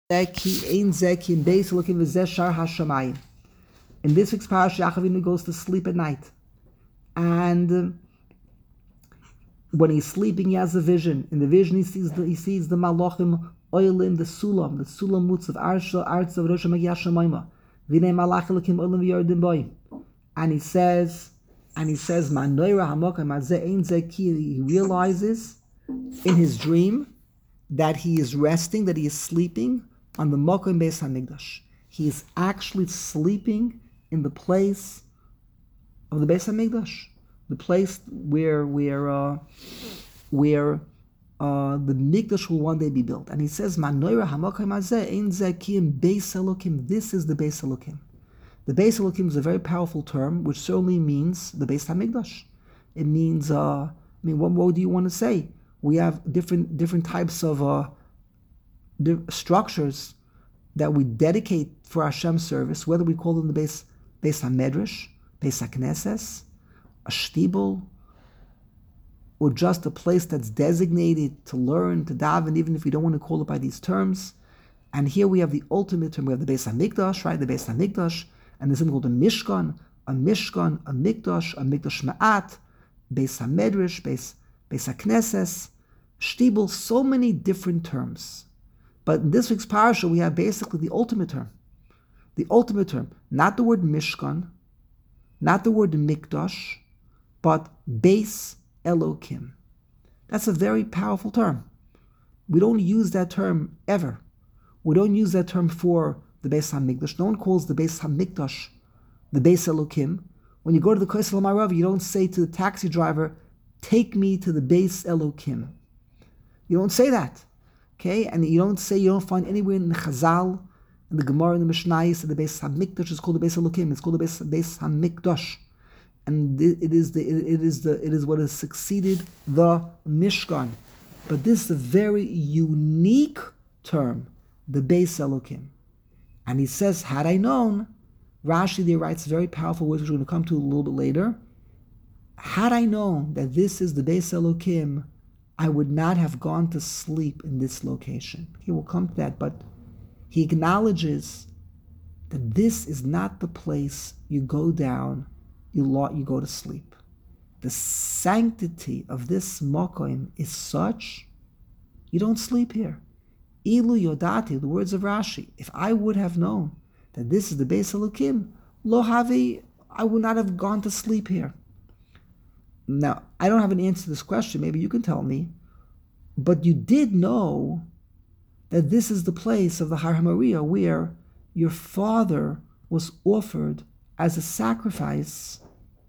In this week's parasha, Yaakov Avinu goes to sleep at night, and when he's sleeping, he has a vision. In the vision, he sees the malachim oilim, the sulam mutz of arsha of Rosh Hashanah, v'nei malach elokim oilim v'yordim boy, and he says, Manoira hamokim hazeh ein zeh ki. He realizes in his dream that he is resting, that he is sleeping on the Mokim Beis Hamikdash. He is actually sleeping in the place of the Beis Hamikdash, the place where the Mikdash will one day be built. And he says, "Manoira hamokim hazeh ein zeh ki Beis Elokim." This is the Beis Elokim. The Beis Elokim is a very powerful term, which certainly means the Beis Hamikdash. It means, what more do you want to say? We have different types of structures that we dedicate for Hashem's service, whether we call them the Beis HaMedrash, Beis HaKnesses, a shtibel, or just a place that's designated to learn, to daven, even if we don't want to call it by these terms. And here we have the ultimate term. We have the Beis HaMikdash, right? The Beis HaMikdash, and there's something called a Mishkan, a Mikdash Ma'at, Beis HaMedrash, Beis HaKnesses, shtibel, so many different terms. But in this week's parasha, we have basically the ultimate term. The ultimate term, not the word Mishkan, not the word Mikdash, but Beis Elokim. That's a very powerful term. We don't use that term ever. We don't use that term for the Beis HaMikdash. No one calls the Beis HaMikdash the Beis Elokim. When you go to the Kosel HaMarav, you don't say to the taxi driver, "Take me to the Beis Elokim." You don't say that, okay? And you don't find anywhere in the Chazal, in the Gemara, in the Mishnayos, that the Beis HaMikdash is called the Beis Elokim. It's called the Beis HaMikdash, and it is what has succeeded the Mishkan. But this is a very unique term, the Beis Elokim. And he says, had I known, Rashi there writes very powerful words, which we're going to come to a little bit later. Had I known that this is the Beis Elokim, I would not have gone to sleep in this location. He will come to that, but he acknowledges that this is not the place you go down, you go to sleep. The sanctity of this Mokoim is such, you don't sleep here. Ilu Yodati, the words of Rashi, if I would have known that this is the Beis Elokim, lo havi, I would not have gone to sleep here. Now, I don't have an answer to this question. Maybe you can tell me. But you did know that this is the place of the Har HaMoriah where your father was offered as a sacrifice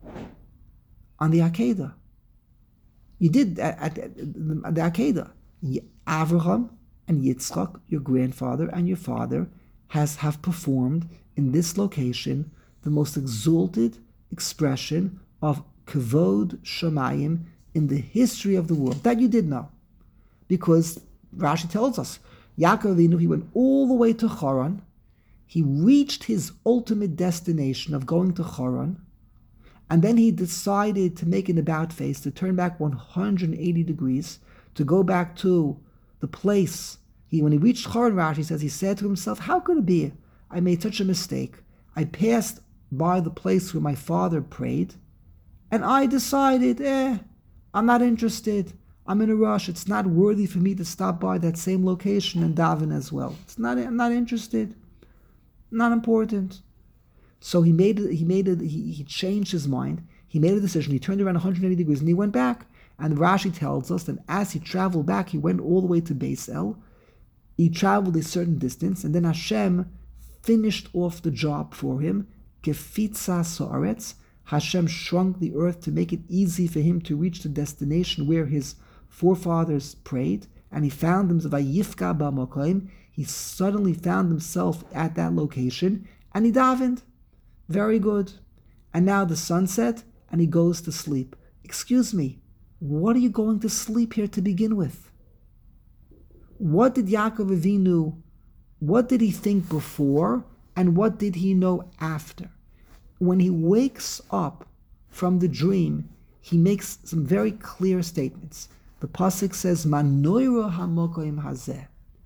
on the Akedah. You did at the Akedah. Avraham and Yitzchak, your grandfather and your father, have performed in this location the most exalted expression of Kavod Shamayim in the history of the world. That you did know. Because Rashi tells us, Yaakov Avinu, he went all the way to Haran. He reached his ultimate destination of going to Haran. And then he decided to make an about face, to turn back 180 degrees, to go back to the place. When he reached Haran, Rashi says, he said to himself, how could it be? I made such a mistake. I passed by the place where my father prayed, and I decided, I'm not interested. I'm in a rush. It's not worthy for me to stop by that same location and daven as well. I'm not interested. Not important. So he changed his mind. He made a decision. He turned around 180 degrees and he went back. And Rashi tells us that as he traveled back, he went all the way to Beis El. He traveled a certain distance, and then Hashem finished off the job for him. Kefitza Sa'aretz. Hashem shrunk the earth to make it easy for him to reach the destination where his forefathers prayed, and he found himself, Vayifka b'makom, he suddenly found himself at that location, and he davened. Very good. And now the sun set, and he goes to sleep. Excuse me, what are you going to sleep here to begin with? What did Yaakov Avinu, what did he think before, and what did he know after? When he wakes up from the dream, he makes some very clear statements. The pasuk says, "Manoira hamokoim hazeh."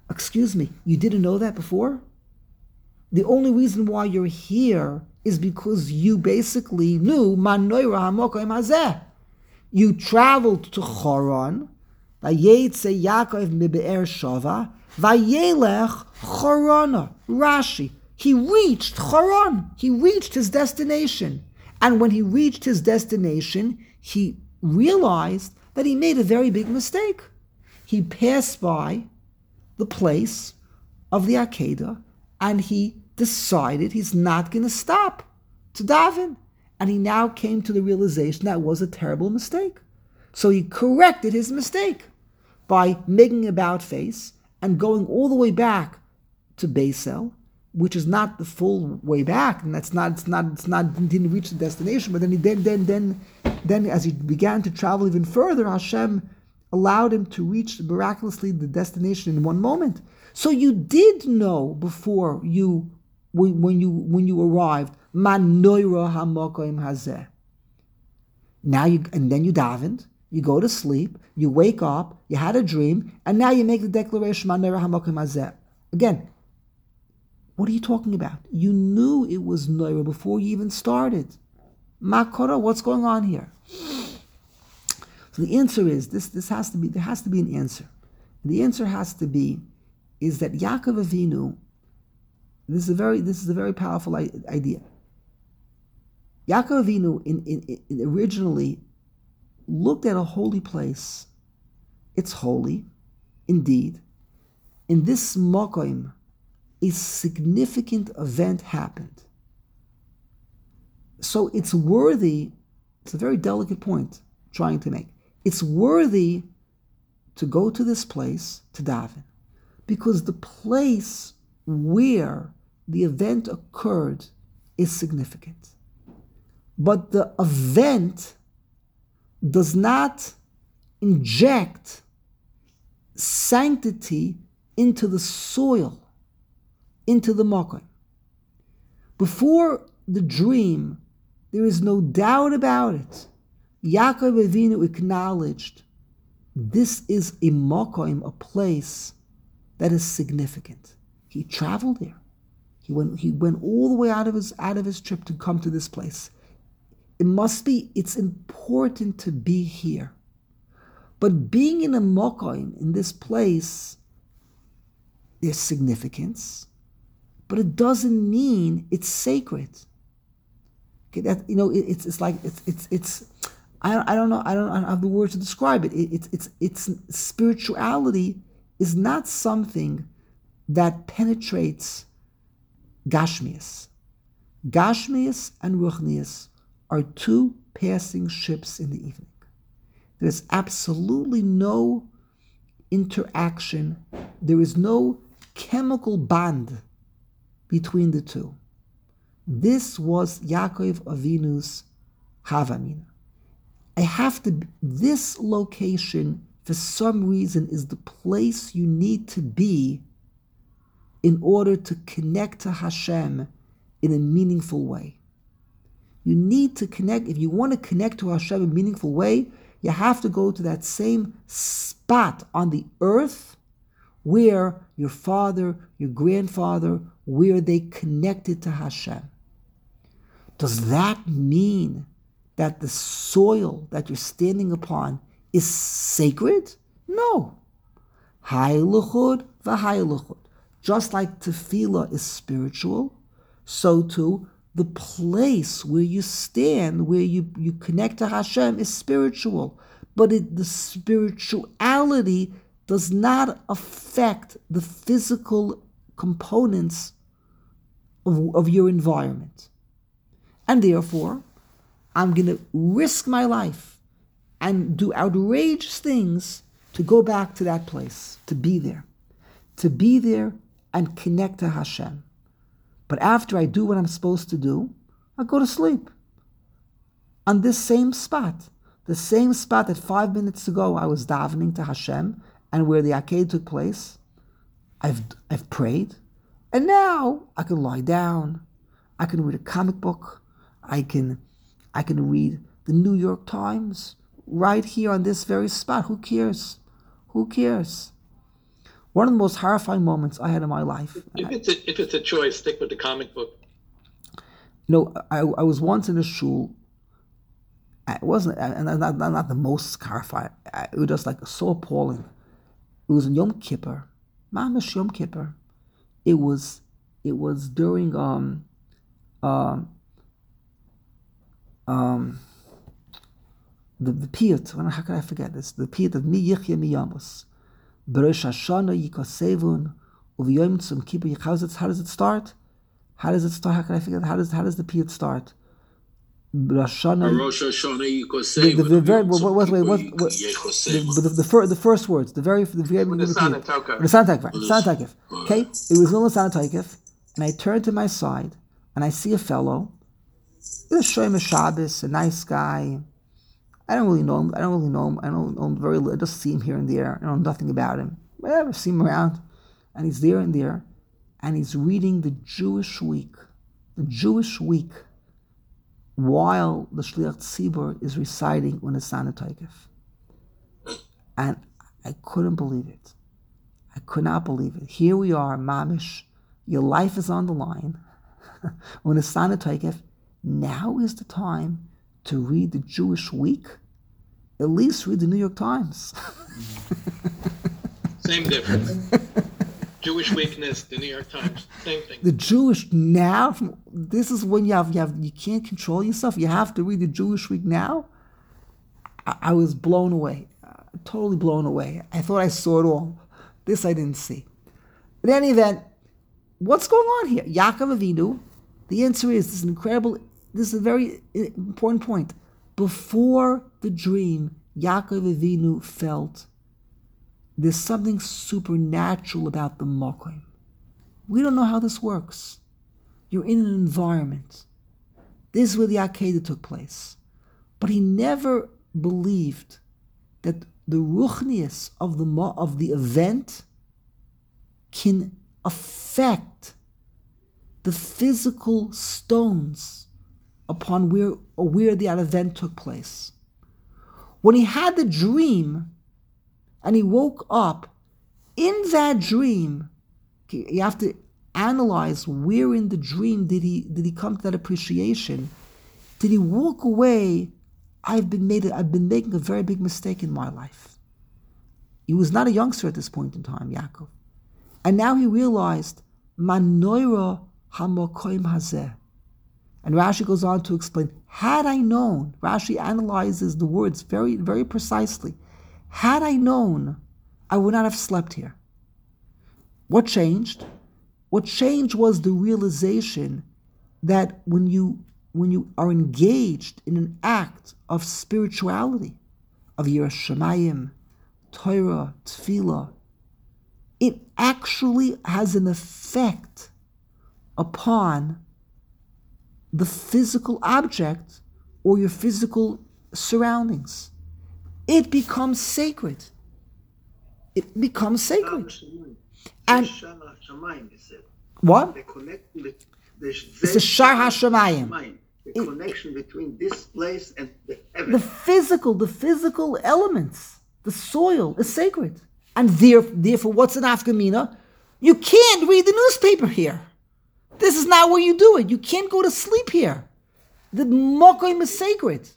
Excuse me, you didn't know that before? The only reason why you're here is because you basically knew Manoira Hamokoim Hazeh. You traveled to Choron, Vayetze Yaakov mibe'er Shava, Vayelech Chorona. Rashi. He reached Choron. He reached his destination. And when he reached his destination, he realized that he made a very big mistake. He passed by the place of the Akedah, and he decided he's not going to stop to daven. And he now came to the realization that was a terrible mistake. So he corrected his mistake by making an about face and going all the way back to Beisel, which is not the full way back, and it's not didn't reach the destination. But then as he began to travel even further, Hashem allowed him to reach miraculously the destination in one moment. So you did know before when you arrived, Manoira Hamokoim Hazeh. Then you davened, you go to sleep, you wake up, you had a dream, and now you make the declaration Manoira Hamokoim Hazeh. Again, what are you talking about? You knew it was Noira before you even started. Makora, what's going on here? So the answer is there has to be an answer. And the answer has to be is that Yaakov Avinu, this is a very powerful idea. Yaakov Avinu in originally looked at a holy place. It's holy, indeed. In this Mokoim, a significant event happened. So it's worthy, it's a very delicate point I'm trying to make. It's worthy to go to this place, to daven, because the place where the event occurred is significant. But the event does not inject sanctity into the soil, into the makom. Before the dream, there is no doubt about it. Yaakov Avinu acknowledged this is a makom, a place that is significant. He traveled there. He went all the way out of his trip to come to this place. It's important to be here. But being in a makom, in this place, there's significance, but it doesn't mean it's sacred. Okay, that I don't have the words to describe it. It's spirituality is not something that penetrates Gashmias. Gashmias and Ruchnias are two passing ships in the evening. There's absolutely no interaction. There is no chemical bond between the two. This was Yaakov Avinu's Havamina. This location, for some reason, is the place you need to be in order to connect to Hashem in a meaningful way. You need to connect. If you want to connect to Hashem in a meaningful way, you have to go to that same spot on the earth where your father, your grandfather, where they connected to Hashem. Does that mean that the soil that you're standing upon is sacred? No. Hayluchud v'hayluchud. Just like tefillah is spiritual, so too the place where you stand, where you connect to Hashem is spiritual. But the spirituality does not affect the physical components of your environment. And therefore, I'm going to risk my life and do outrageous things to go back to that place, to be there and connect to Hashem. But after I do what I'm supposed to do, I go to sleep on this same spot, the same spot that 5 minutes ago I was davening to Hashem and where the Aked took place. I've prayed, and now I can lie down. I can read a comic book. I can read the New York Times right here on this very spot. Who cares? Who cares? One of the most horrifying moments I had in my life. If it's a choice, stick with the comic book. I was once in a shul. It wasn't, and not the most horrifying. It was just like so appalling. It was in Yom Kippur, Mamish Yom Kippur. It was during the piyut. How can I forget this? The piyut of Mi Yichya Mi Yamus. B'Rosh Hashanah Yikosevun Uv'Yom Tzum Kippur. How does it start? How does it start? How can I forget? How does the piyut start? Rosh Hashanah Yikosevun. The first words. The very beginning of the piyut. The Sanatokef. Okay, it was Milas Sanatokef, and I turned to my side, and I see a fellow. He's a Shomer Shabbos, a nice guy. I don't really know him. I don't know him very little. I just see him here and there. I know nothing about him. Whatever, see him around. And he's there and there. And he's reading the Jewish Week. The Jewish Week. While the Shliach Tzibur is reciting Unesana Toikef. And I couldn't believe it. I could not believe it. Here we are, Mamish. Your life is on the line. Unesana Toikef. Now is the time to read the Jewish Week. At least read the New York Times. Same difference. Jewish Weakness, the New York Times, same thing. The Jewish Now. This is when you can't control yourself. You have to read the Jewish Week now. I was blown away, totally blown away. I thought I saw it all. This I didn't see. In any event, what's going on here? Yaakov Avinu. The answer is this is a very important point. Before the dream, Yaakov Avinu felt there's something supernatural about the Mokim. We don't know how this works. You're in an environment. This is where the Akedah took place. But he never believed that the ruchnius of the event can affect the physical stones upon where the event took place. When he had the dream and he woke up, in that dream, you have to analyze where in the dream did he come to that appreciation. Did he walk away? I've been making a very big mistake in my life. He was not a youngster at this point in time, Yaakov. And now he realized, Manoira hamokoim hazeh. And Rashi goes on to explain, had I known, Rashi analyzes the words very, very precisely. Had I known, I would not have slept here. What changed? What changed was the realization that when you are engaged in an act of spirituality, of Yiras Shamayim, Torah, Tefillah, it actually has an effect upon the physical object or your physical surroundings. It becomes sacred. It becomes sacred. And what? It's a Shar HaShamayim. The connection between this place and the heaven. The physical elements, the soil is sacred. And therefore, what's an Afkamina? You can't read the newspaper here. This is not where you do it. You can't go to sleep here. The Mokoim is sacred.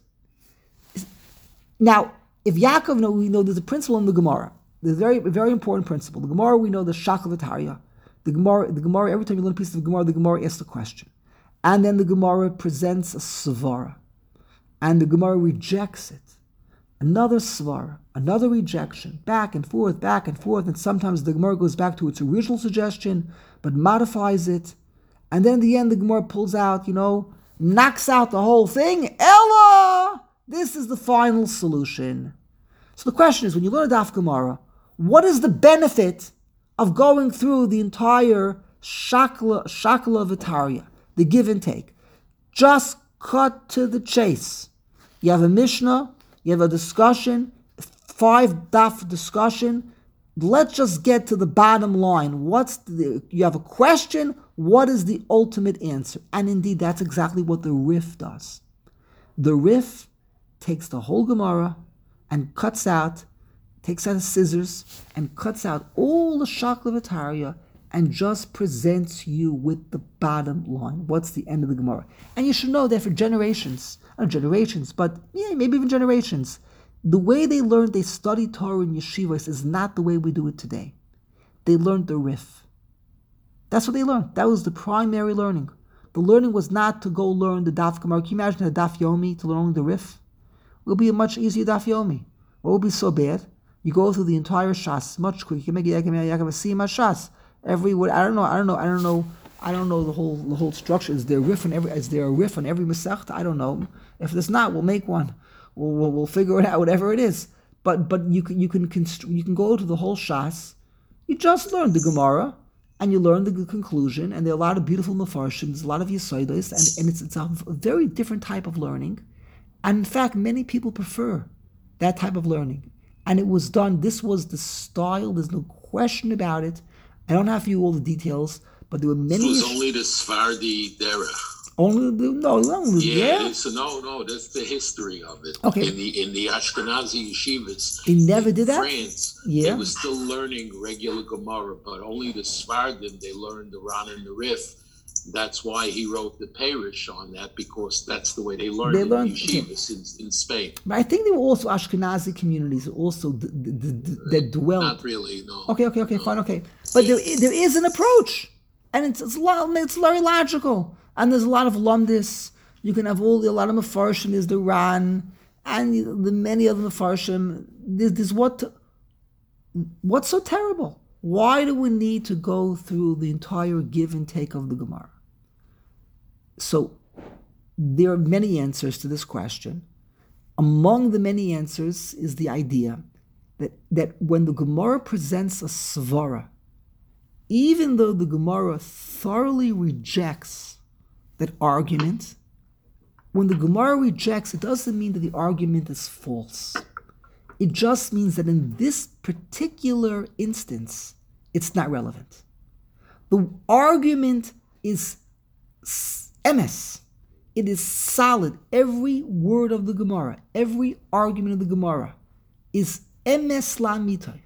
Now, if Yaakov, we know there's a principle in the Gemara. There's a very, very important principle. The Gemara, we know the Shachal V'Tarya. The Gemara, every time you learn a piece of the Gemara asks a question. And then the Gemara presents a svara. And the Gemara rejects it. Another svara, another rejection, back and forth, and sometimes the Gemara goes back to its original suggestion, but modifies it. And then in the end, the Gemara pulls out, knocks out the whole thing. Ella! This is the final solution. So the question is, when you learn a Daf Gemara, what is the benefit of going through the entire Shakla V'Tarya, the give and take? Just cut to the chase. You have a Mishnah, you have a discussion, 5 daf discussion. Let's just get to the bottom line. You have a question, what is the ultimate answer? And indeed, that's exactly what the Rif does. The Rif takes the whole Gemara and cuts out takes out scissors and cuts out all the Shaklavataria and just presents you with the bottom line. What's the end of the Gemara? And you should know that for generations, not generations, but maybe even generations, the way they studied Torah in yeshivas is not the way we do it today. They learned the Rif. That's what they learned. That was the primary learning. The learning was not to go learn the Daf Gemara. Can you imagine a Daf Yomi to learn the Rif? It will be a much easier Daf Yomi. What will be so bad? You go through the entire Shas much quicker. You can make it Shas. Every word. I don't know the whole structure. Is there a riff on every Masechta? I don't know. If there's not, we'll make one. We'll figure it out, whatever it is. But you can go to the whole Shas. You just learn the Gemara and you learn the conclusion, and there are a lot of beautiful mafarshim. There's a lot of Yesodos, and it's a very different type of learning. And in fact, many people prefer that type of learning. And it was done. This was the style. There's no question about it. I don't have for you all the details, but there were many. It was only the Sephardi derech. Yeah. That's the history of it. Okay. In the Ashkenazi yeshivas, they never did that. France, yeah. They were still learning regular Gemara, but only the Sephardim they learned the Ran and the Rif. That's why he wrote the Parish on that, because that's the way they learned in yeshivas in Spain. But I think there were also Ashkenazi communities also that dwelt. Not really, no. Okay, fine, okay. But there is an approach, and it's very logical. And there's a lot of lumdis. You can have a lot of mafarshim. There's the Ran, and the many other mafarshim. There's what's so terrible? Why do we need to go through the entire give and take of the Gemara? So there are many answers to this question. Among the many answers is the idea that when the Gemara presents a svara, even though the Gemara thoroughly rejects that argument, when the Gemara rejects, it doesn't mean that the argument is false. It just means that in this particular instance, it's not relevant. The argument is emes. It is solid. Every word of the Gemara, every argument of the Gemara is emes la'amitai,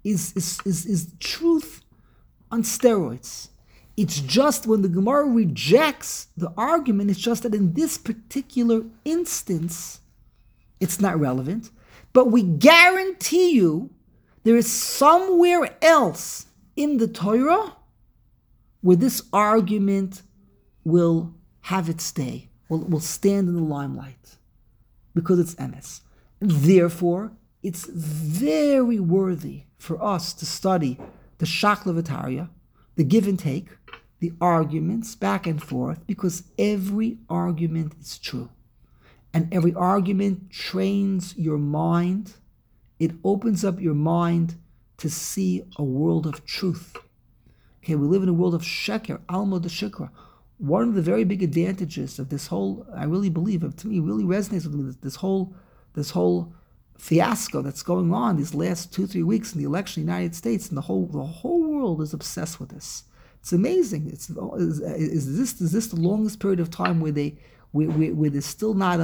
is truth on steroids. It's just when the Gemara rejects the argument, it's just that in this particular instance, it's not relevant. But we guarantee you there is somewhere else in the Torah where this argument will have its day, will stand in the limelight, because it's emes. Therefore, it's very worthy for us to study the Shaklavataria, the give and take, the arguments back and forth, because every argument is true. And every argument trains your mind. It opens up your mind to see a world of truth. Okay, we live in a world of sheker, alma de shikra. One of the very big advantages of this whole, I really believe, to me, really resonates with me, this whole fiasco that's going on these last 2-3 weeks in the election in the United States, and the whole world is obsessed with this. It's amazing. Is this the longest period of time where there's still not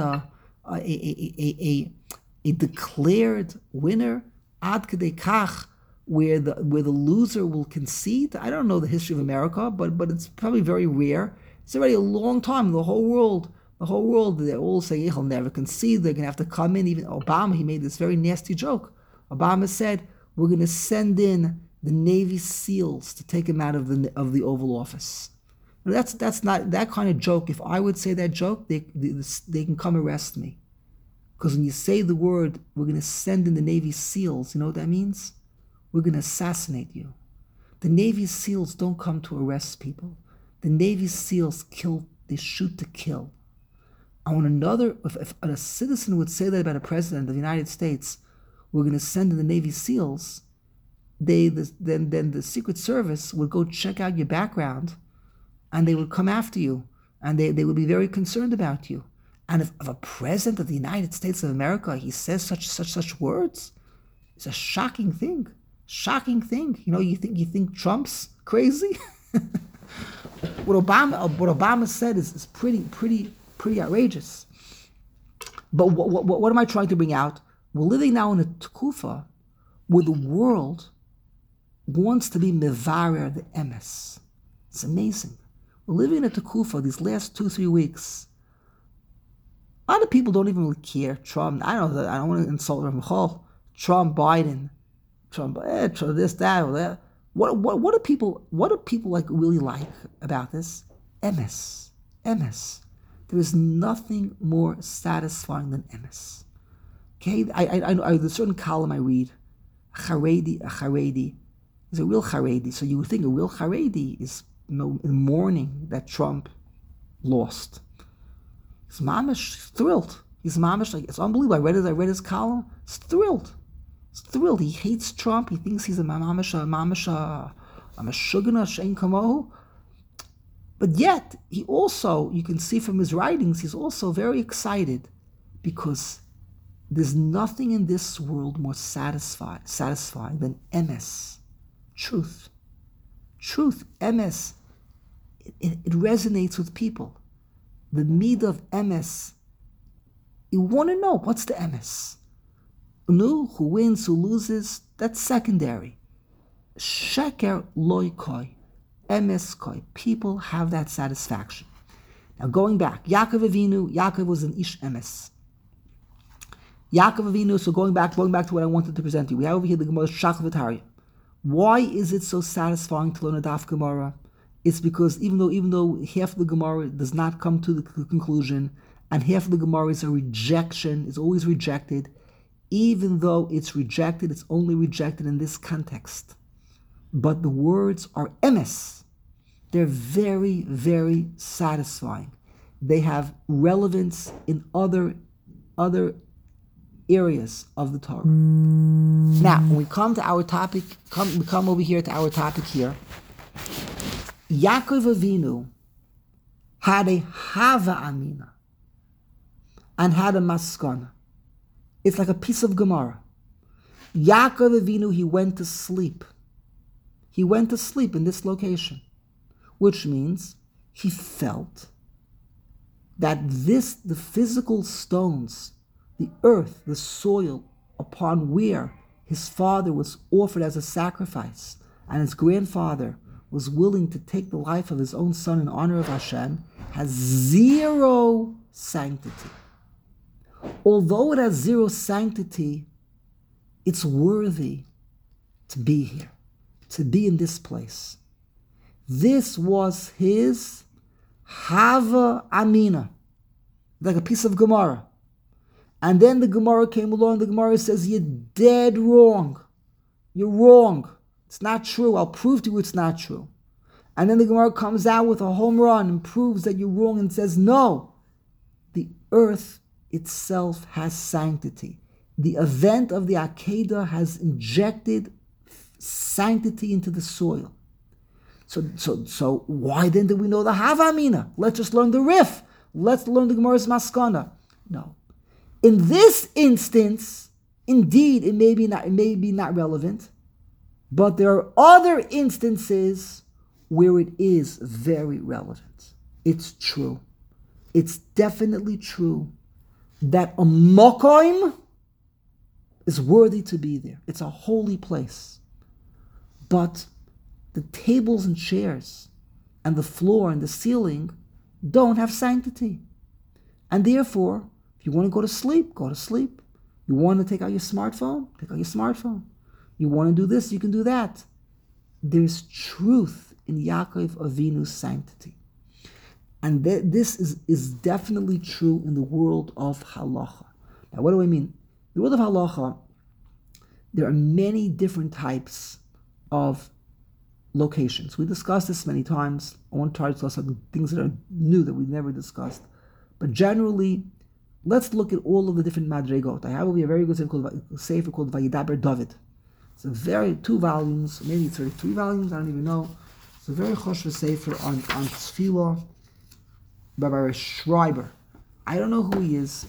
a declared winner, ad kedei kach, where the loser will concede? I don't know the history of America, but it's probably very rare. It's already a long time. The whole world, they're all saying he'll never concede. They're going to have to come in. Even Obama, he made this very nasty joke. Obama said, "We're going to send in the Navy SEALs to take him out of the Oval Office." Now, that's not that kind of joke. If I would say that joke, they can come arrest me. Because when you say the word, "We're going to send in the Navy SEALs," you know what that means? We're going to assassinate you. The Navy SEALs don't come to arrest people. The Navy SEALs kill. They shoot to kill. And if a citizen would say that about a president of the United States, "We're going to send in the Navy SEAls," then the Secret Service would go check out your background, and they would come after you, and they would be very concerned about you. And if a president of the United States of America, he says such words, it's a shocking thing. Shocking thing. You know, you think Trump's crazy? What Obama said is pretty outrageous. But what am I trying to bring out? We're living now in a tekufa where the world wants to be mevarer the emes. It's amazing. We're living at the Kufa these last 2-3 weeks. A lot of people don't even really care. Trump, I don't want to insult Rav Michal. Trump, Biden, Trump, this, that, or that. What do people like really like about this? Emes. There is nothing more satisfying than emes. Okay, I there's a certain column I read. A Haredi is a real Haredi. So you would think a real Haredi is in mourning that Trump lost. He's mamish thrilled. He's mamish like it's unbelievable. I read his column. He's thrilled. He hates Trump. He thinks he's a mamish shugana shein kamohu. But yet he also, you can see from his writings, he's also very excited because there's nothing in this world more satisfying than emes, truth. Emes. It resonates with people. The midah of emes, you want to know what's the emes. Who wins, who loses, that's secondary. Sheker loy koi, emes koi. People have that satisfaction. Now going back, Yaakov Avinu was an ish emes. Yaakov Avinu, so going back to what I wanted to present to you. We have over here the Gemara Shach V'Tarya. Why is it so satisfying to learn a Daf Gemara? It's because even though half of the Gemara does not come to the conclusion, and half of the Gemara is a rejection, is always rejected, even though it's rejected, it's only rejected in this context. But the words are emes. They're very, very satisfying. They have relevance in other areas of the Torah. Now, when we come to our topic, we come over here to our topic here. Yaakov Avinu had a hava amina and had a maskana. It's like a piece of Gemara. Yaakov Avinu, he went to sleep. He went to sleep in this location, which means he felt that the physical stones, the earth, the soil upon where his father was offered as a sacrifice, and his grandfather was willing to take the life of his own son in honor of Hashem, has zero sanctity. Although it has zero sanctity, it's worthy to be here, to be in this place. This was his Hava Amina, like a piece of Gemara. And then the Gemara came along, the Gemara says, you're dead wrong. You're wrong. It's not true. I'll prove to you it's not true. And then the Gemara comes out with a home run and proves that you're wrong and says, no, the earth itself has sanctity. The event of the Akedah has injected sanctity into the soil. So why then do we know the Havamina? Let's just learn the Rif. Let's learn the Gemara's Maskana. No. In this instance, indeed, it may be not relevant, but there are other instances where it is very relevant. It's true. It's definitely true that a Mokoim is worthy to be there. It's a holy place. But the tables and chairs and the floor and the ceiling don't have sanctity. And therefore, if you want to go to sleep, go to sleep. You want to take out your smartphone, take out your smartphone. You want to do this, you can do that. There's truth in Yaakov Avinu's sanctity. And this is definitely true in the world of halacha. Now, what do I mean? In the world of halacha, there are many different types of locations. We discussed this many times. I want to try to discuss some things that are new that we've never discussed. But generally, let's look at all of the different madregot. I have over here a very good sefer called Vayidaber David. It's a 2 volumes, maybe 33 volumes, I don't even know. It's a very choshev sefer on tefillah by Rabbi Schreiber. I don't know who he is.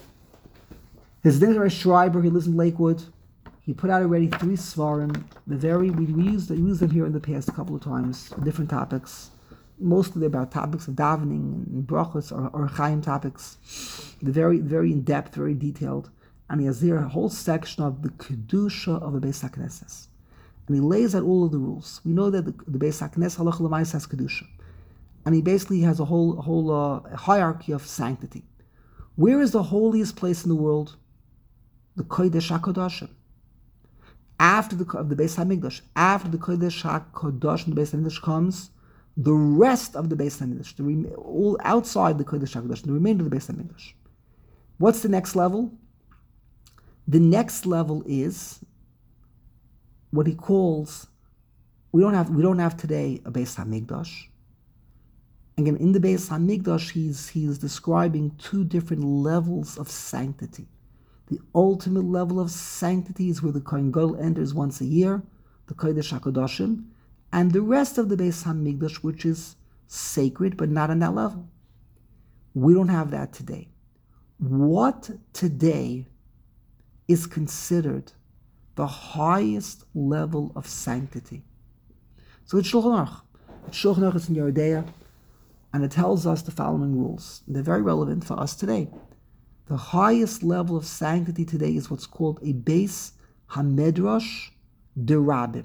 His name is Rabbi Schreiber. He lives in Lakewood. He put out already 3 svarim. We used them here in the past a couple of times, different topics. Mostly about topics of davening and brachos or chaim topics. They're very, very in depth, very detailed. and he has here a whole section of the kedusha of the Beis HaKnesses. And he lays out all of the rules. We know that the Beis HaKnesses halacha l'mayis has kedusha, and he basically has a whole hierarchy of sanctity. Where is the holiest place in the world? The Kodesh HaKodashim. After the Beis HaMikdash, after the Kodesh HaKodash and the Beis HaMikdash comes the rest of the Beis HaMikdash, all outside the Kodesh HaKodash, the remainder of the Beis HaMikdash. What's the next level? The next level is what he calls, we don't have today a Beis HaMikdash. Again, in the Beis HaMikdash, he's describing two different levels of sanctity. The ultimate level of sanctity is where the Kohen Gadol enters once a year, the Kodesh HaKodashim, and the rest of the Beis HaMikdash, which is sacred, but not on that level. We don't have that today. What today is considered the highest level of sanctity? So it's Shulchan Aruch. Shulchan Aruch is in Yeridea, and it tells us the following rules. They're very relevant for us today. The highest level of sanctity today is what's called a Beis HaMedrash Derabim.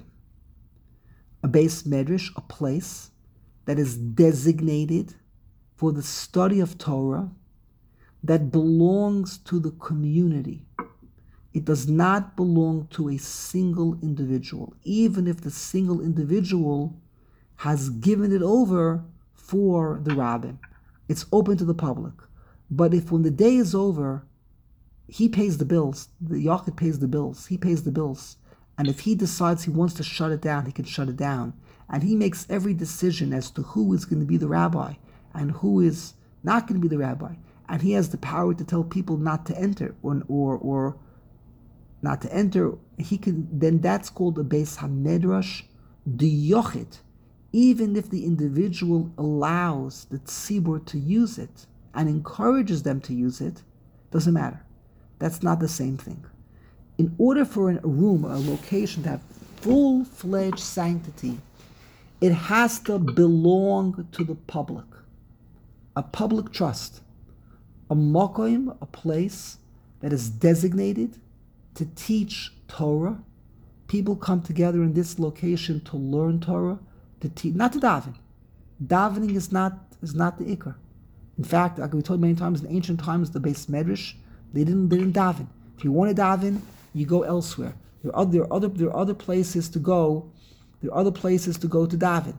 A Beis Medrash, a place that is designated for the study of Torah, that belongs to the community. It does not belong to a single individual, even if the single individual has given it over for the rabbin. It's open to the public. But if when the day is over, he pays the bills, the Yachid pays the bills, he pays the bills, and if he decides he wants to shut it down, he can shut it down. And he makes every decision as to who is going to be the rabbi and who is not going to be the rabbi. And he has the power to tell people not to enter or not to enter. He can, then that's called a Beis HaMedrash D'Yochid. Even if the individual allows the tzibur to use it and encourages them to use it, doesn't matter. That's not the same thing. In order for a room, a location to have full-fledged sanctity, it has to belong to the public. A public trust. A makom, a place that is designated to teach Torah. People come together in this location to learn Torah, to teach, not to daven. Davening is not the ikar. In fact, like we told many times, in ancient times, the Beis Medrash, they didn't daven. If you want to daven, you go elsewhere. There are other places to go. There are other places to go to daven.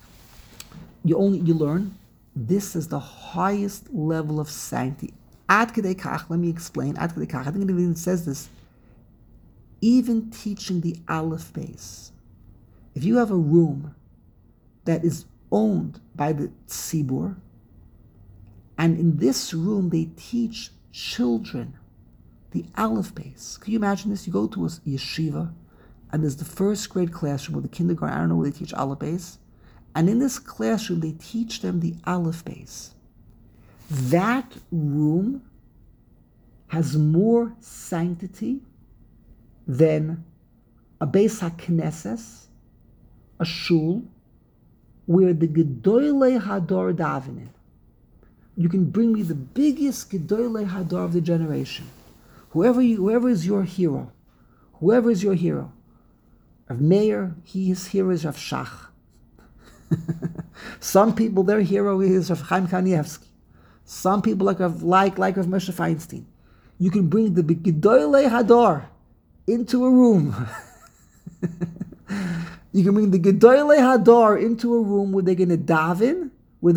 You learn. This is the highest level of sanctity. Ad kedei kach, let me explain. Ad kedei kach, I think it even says this. Even teaching the Aleph base. If you have a room that is owned by the tzibur, and in this room they teach children the Aleph base. Can you imagine this? You go to a yeshiva, and there's the first grade classroom or the kindergarten, I don't know where they teach Aleph base, and in this classroom they teach them the Aleph base. That room has more sanctity than a Beis HaKnesses, a shul, where the Gedolei Hador davening. You can bring me the biggest Gedolei Hador of the generation. Whoever is your hero. Rav Meir, his hero is Rav Shach. Some people, their hero is Rav Chaim Kanievsky. Some people like Rav Moshe Feinstein. You can bring the Gedolei Hador into a room. You can bring the Gedolei Hador into a room where they're going to daven.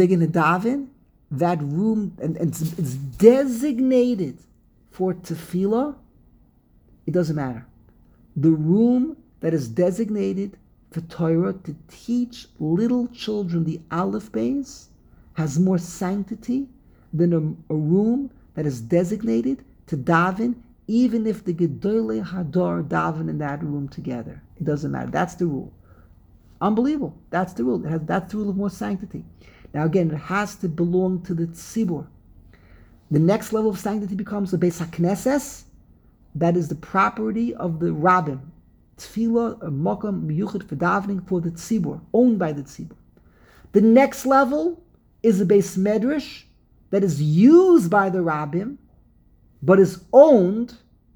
That room, and it's designated for tefillah. It doesn't matter. The room that is designated for Torah to teach little children the Aleph base has more sanctity than a room that is designated to daven, even if the Gedolei Hador daven in that room together. It doesn't matter. That's the rule. Unbelievable. That's the rule. That's the rule of more sanctity. Now again, it has to belong to the tzibur. The next level of sanctity becomes the Beis HaKnesses. That is the property of the rabbin. Tefillah, a makom miyuchad for davening for the tzibur, owned by the tzibur. The next level is the Beis Medrash that is used by the rabbin, but is owned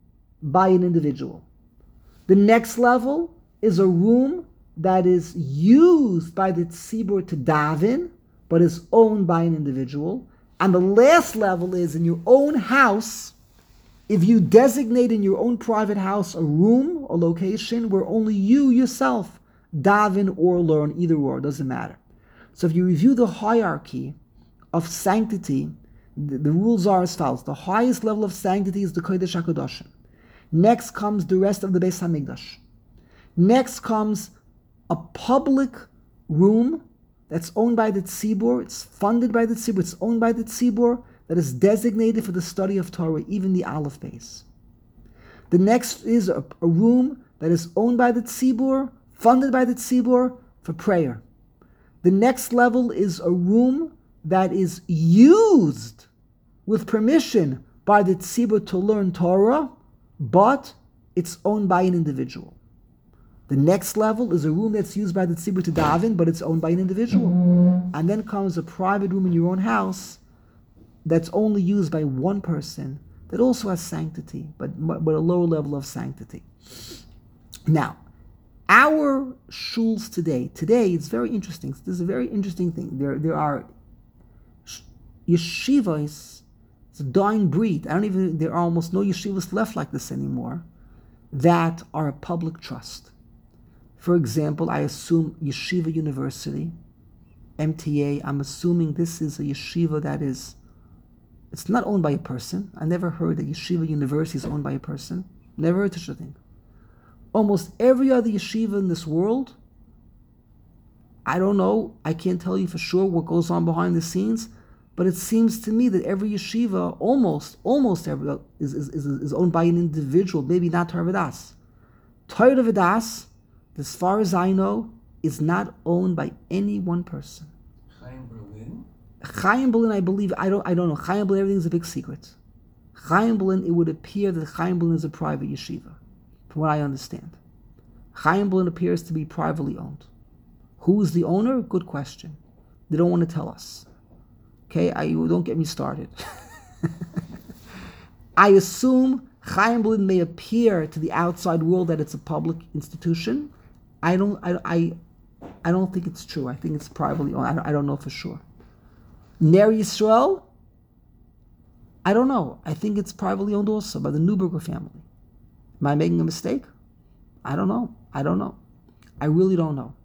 by an individual. The next level is a room that is used by the tzibur to daven, but is owned by an individual. And the last level is in your own house, if you designate in your own private house a room or location where only you yourself daven or learn, either or, doesn't matter. So if you review the hierarchy of sanctity, the rules are as follows. The highest level of sanctity is the Kodesh HaKadoshim. Next comes the rest of the Beis HaMikdash. Next comes a public room that's owned by the tzibur, it's funded by the tzibur, it's owned by the tzibur, that is designated for the study of Torah, even the Aleph base. The next is a room that is owned by the tzibur, funded by the tzibur, for prayer. The next level is a room that is used with permission by the tzibur to learn Torah, but it's owned by an individual. The next level is a room that's used by the tzibur to daven, but it's owned by an individual. And then comes a private room in your own house that's only used by one person, that also has sanctity, but a lower level of sanctity. Now, our shuls today it's very interesting. This is a very interesting thing. There are yeshivas, it's a dying breed. There are almost no yeshivas left like this anymore, that are a public trust. For example, I assume Yeshiva University, MTA, I'm assuming this is a yeshiva that is, it's not owned by a person. I never heard that Yeshiva University is owned by a person. Never heard such a thing. Almost every other yeshiva in this world, I don't know, I can't tell you for sure what goes on behind the scenes, but it seems to me that every yeshiva, almost every, is owned by an individual, maybe not Torah Vodaas. Torah Vodaas, as far as I know, is not owned by any one person. Chaim Berlin? Chaim Berlin, I believe, I don't know. Chaim Berlin, everything is a big secret. Chaim Berlin, it would appear that Chaim Berlin is a private yeshiva, from what I understand. Chaim Berlin appears to be privately owned. Who is the owner? Good question. They don't want to tell us. Okay, don't get me started. I assume Chaim Berlin may appear to the outside world that it's a public institution. I don't think it's true. I think it's privately owned. I don't know for sure. Ner Yisrael, I don't know. I think it's privately owned also by the Neuberger family. Am I making a mistake? I don't know. I really don't know.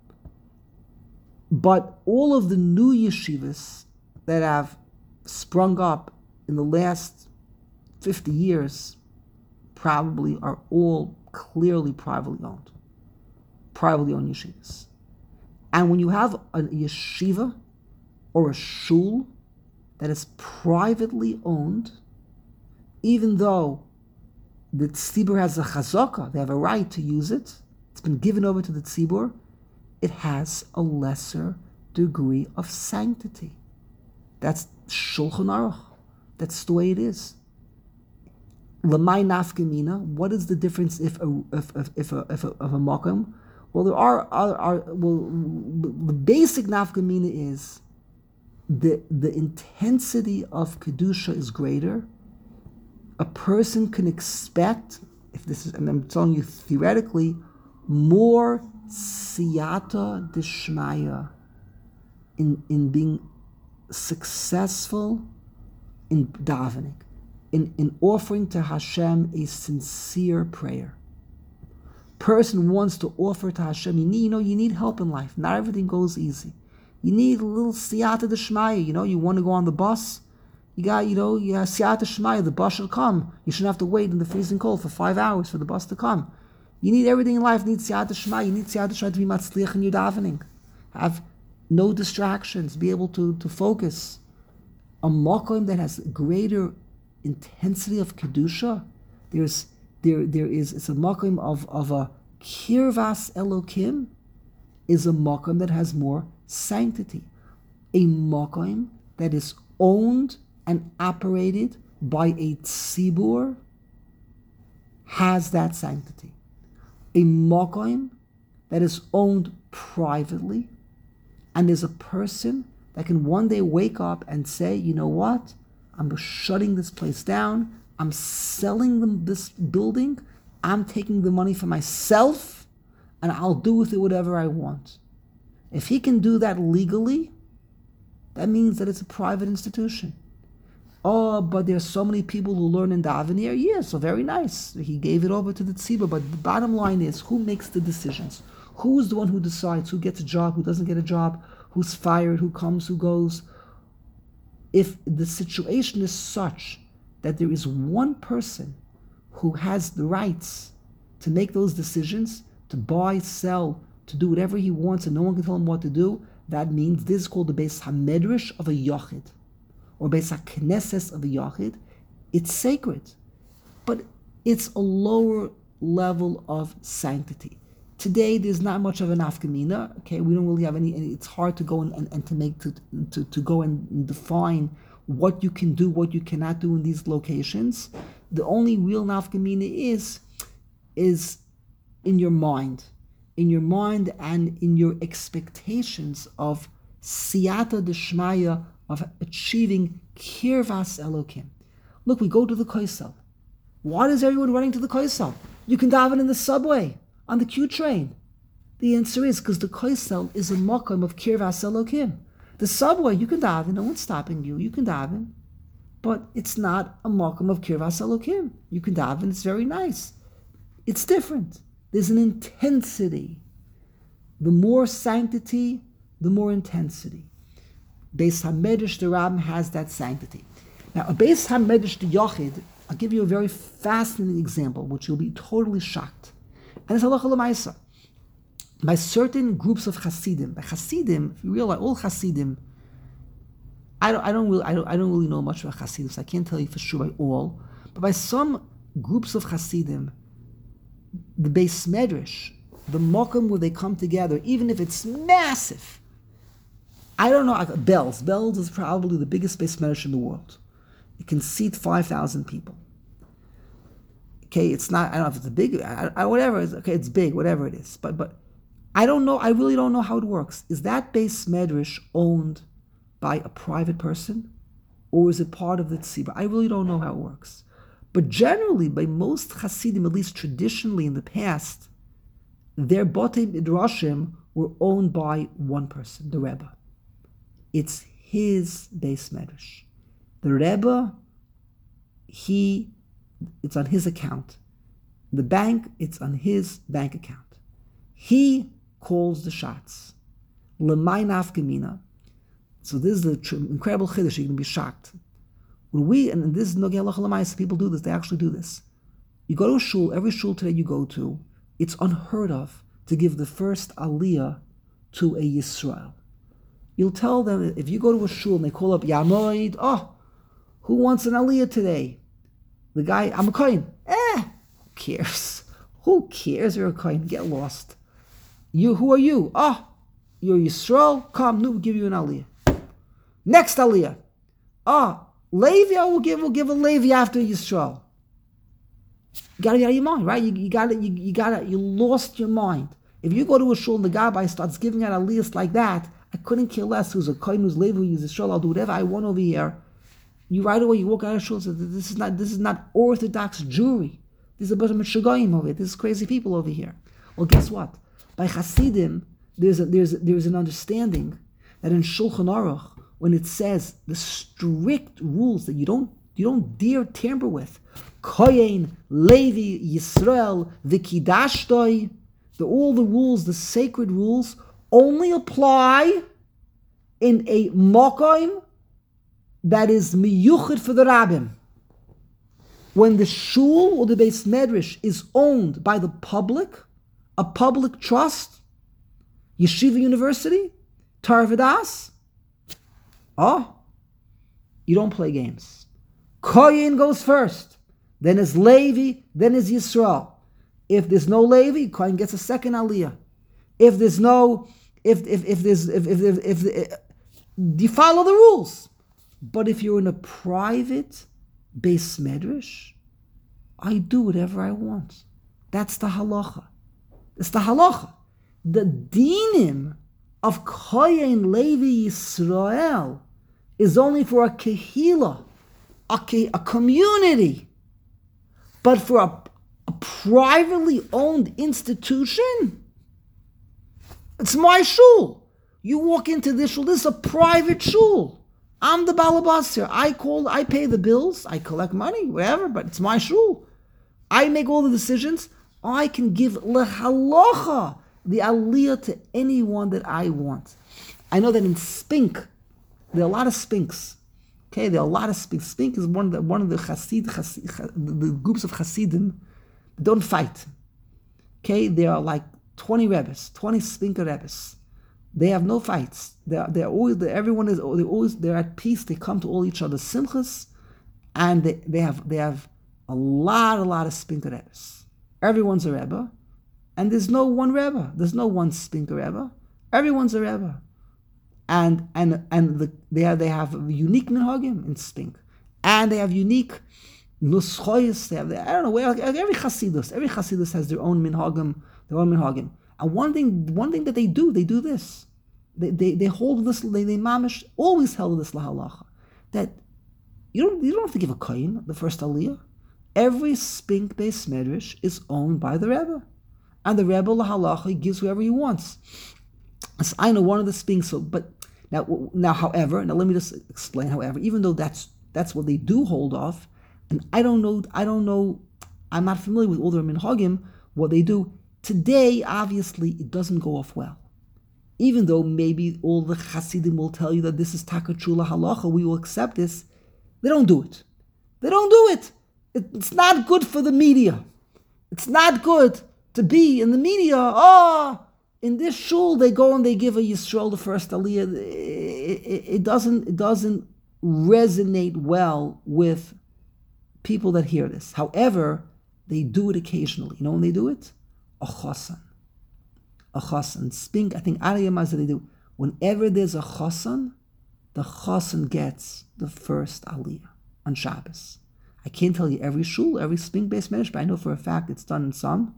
But all of the new yeshivas that have sprung up in the last 50 years probably are all clearly privately owned. Privately owned yeshivas. And when you have a yeshiva or a shul that is privately owned, even though the tzibur has a chazaka, they have a right to use it, it's been given over to the tzibur, it has a lesser degree of sanctity. That's Shulchan Aruch. That's the way it is. L'may nafkamina. What is the difference if a makom? Well, there are the basic nafkamina is the intensity of kedusha is greater. A person can expect, if this is, and I'm telling you theoretically, more siyata deshmaya in being successful in davening, in offering to Hashem a sincere prayer. Person wants to offer to Hashem, you need help in life. Not everything goes easy. You need a little siyata deshmaya, you want to go on the bus, you got siyata deshmaya, the bus should come. You shouldn't have to wait in the freezing cold for 5 hours for the bus to come. You need everything in life, you need siyata deshmaya, you need siyata deshmaya to be matzliach in your davening. Have no distractions, be able to focus. A makom that has greater intensity of kedusha, it's a makom of a kirvas elokim, is a makom that has more sanctity. A makom that is owned and operated by a tzibur has that sanctity. A makom that is owned privately, and there's a person that can one day wake up and say, you know what? I'm shutting this place down. I'm selling them this building I'm taking the money for myself and I'll do with it whatever I want. If he can do that legally, that means that it's a private institution. Oh, but there's so many people who learn in daven here. Yeah, so very nice. He gave it over to the tzibur, but the bottom line is, who makes the decisions? Who's the one who decides who gets a job, who doesn't get a job, who's fired, who comes, who goes? If the situation is such that there is one person who has the rights to make those decisions, to buy, sell, to do whatever he wants, and no one can tell him what to do, that means this is called the Beis HaMedrash of a Yachid, or Beis HaKnesses of a Yachid. It's sacred, but it's a lower level of sanctity. Today, there's not much of an afkamina. Okay, we don't really have any. It's hard to go and to make to go and define what you can do, what you cannot do in these locations. The only real nafkamina is in your mind, and in your expectations of siyata deshmaya, of achieving kirvas Elokim. Look, we go to the Koisel. Why is everyone running to the Koisel? You can daven in the subway, on the Q train. The answer is because the Koisel is a makom of kirvas Elokim. The subway, you can daven, no one's stopping you, you can daven, but it's not a makom of kirvas Elokim. You can daven, it's very nice. It's different. There's an intensity. The more sanctity, the more intensity. Beis HaMedrash, the Rambam, has that sanctity. Now, a Beis HaMedrash, the Yachid, I'll give you a very fascinating example, which you'll be totally shocked. And it's halacha l'maisa. By certain groups of Hasidim, by Hasidim, if you realize all Hasidim, I don't really know much about Hasidim, so I can't tell you for sure by all, but by some groups of Hasidim, the Beis Medrash, the Mokum where they come together, even if it's massive, I don't know, Belz is probably the biggest Beis Medrash in the world. It can seat 5,000 people. Okay, it's not, I don't know if it's a big, whatever, okay, it's big, whatever it is. But I don't know, I really don't know how it works. Is that Beis Medrash owned by a private person? Or is it part of the tzibur? I really don't know how it works. But generally, by most Hasidim, at least traditionally in the past, their Botei Midrashim were owned by one person, the Rebbe. It's his Beis Medrash. The Rebbe, it's on his account. The bank, it's on his bank account. He calls the shots. L'may nafkamina. So this is the incredible chiddush. You're going to be shocked. And this is Nogei Halacha L'maysa, people do this, they actually do this. You go to a shul, every shul today you go to, it's unheard of to give the first aliyah to a Yisrael. You'll tell them, if you go to a shul and they call up Yamoid, who wants an aliyah today? The guy, I'm a kohen. Who cares? Who cares you're a kohen? Get lost. Who are you? You're Yisrael? Come, we'll give you an aliyah. Next aliyah. Levi, we'll give a Levi after Yisrael. You gotta get out of your mind, right? You lost your mind. If you go to a shul and the gabbai starts giving out aliyahs like that, I couldn't care less who's a kohen, who's Levi, who's Yisrael, I'll do whatever I want over here. You right away, you walk out of shul and say, this is not Orthodox Jewry. This is a bunch of Meshuggahim over here. This is crazy people over here. Well, guess what? By Hasidim, there's an understanding that in Shulchan Aruch, when it says the strict rules that you don't dare tamper with, Kohen, Levi, Yisrael, Vikidashtoi, all the rules, the sacred rules, only apply in a Mokoim that is miyuchid for the rabbim. When the shul or the Beis Medrash is owned by the public, a public trust, yeshiva university, Tarvadas, you don't play games. Kohen goes first, then is Levi, then is Yisrael. If there's no Levi, Kohen gets a second aliyah. If there's no, if you follow the rules. But if you're in a private Beis Medrash, I do whatever I want. That's the halacha. It's the halacha. The dinim of Kohen Levi Yisrael is only for a kehila, a community. But for a privately owned institution. It's my shul. You walk into this shul, this is a private shul. I'm the balabas here. I pay the bills, I collect money, whatever, but it's my shul. I make all the decisions. I can give lehalacha, the aliyah, to anyone that I want. I know that in Spink, there are a lot of Spinks. Okay, there are a lot of Spinks. Spink is one of the the groups of Hasidim that don't fight. Okay, there are like 20 Rebbes, 20 Spinker Rebbes. They have no fights. They're at peace. They come to all each other's simchas, and they have a lot of Spinker Rebbes. Everyone's a Rebbe, and there's no one Rebbe. There's no one Spinker Rebbe. Everyone's a Rebbe, and they have unique minhagim in Spink, and they have unique nuschoyes. I don't know where every Chassidus has their own minhagim. And one thing that they do this. They hold this. They mamish always held this lahalacha that you don't have to give a kohen the first aliyah. Every Spink based medrash is owned by the Rebbe, and the Rebbe lahalacha gives whoever he wants. So I know one of the Spinks. So, but now, however, let me just explain. However, even though that's what they do hold off, and I don't know. I'm not familiar with all their minhagim. What they do today, obviously, it doesn't go off well. Even though maybe all the Hasidim will tell you that this is takachula halacha, we will accept this. They don't do it. It's not good for the media. It's not good to be in the media. In this shul they go and they give a Yisrael the first aliyah. It doesn't resonate well with people that hear this. However, they do it occasionally. You know when they do it? A chosan. Spink, I think Ariyamaz that they do. Whenever there's a chosan, the chosan gets the first aliyah on Shabbos. I can't tell you every shul, every Spink-based medrash, but I know for a fact it's done in some.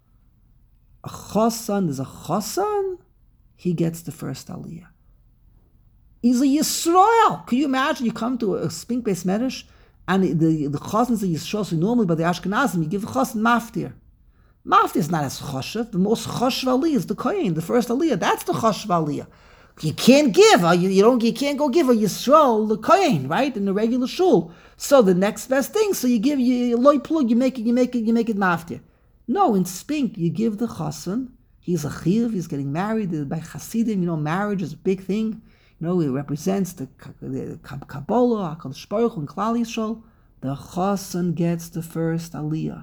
A chosan, there's a chosan, he gets the first aliyah. He's a Yisrael. Can you imagine? You come to a Spink-based medrash, and the chosan is a Yisrael. So normally by the Ashkenazim, you give the chosan maftir. Maftir is not as choshev. The most choshev aliyah is the kohen, the first aliyah. That's the choshev aliyah. You can't give. You can't go give a Yisrael the kohen, right, in the regular shul. So the next best thing. So you give loy plug. You make it maftir. No, in Spink you give the chosan. He's a chiv. He's getting married by Hasidim. Marriage is a big thing. It represents the Kabbalah, HaKadosh Baruch Hu, and Klal Yisrael. The chosan gets the first aliyah.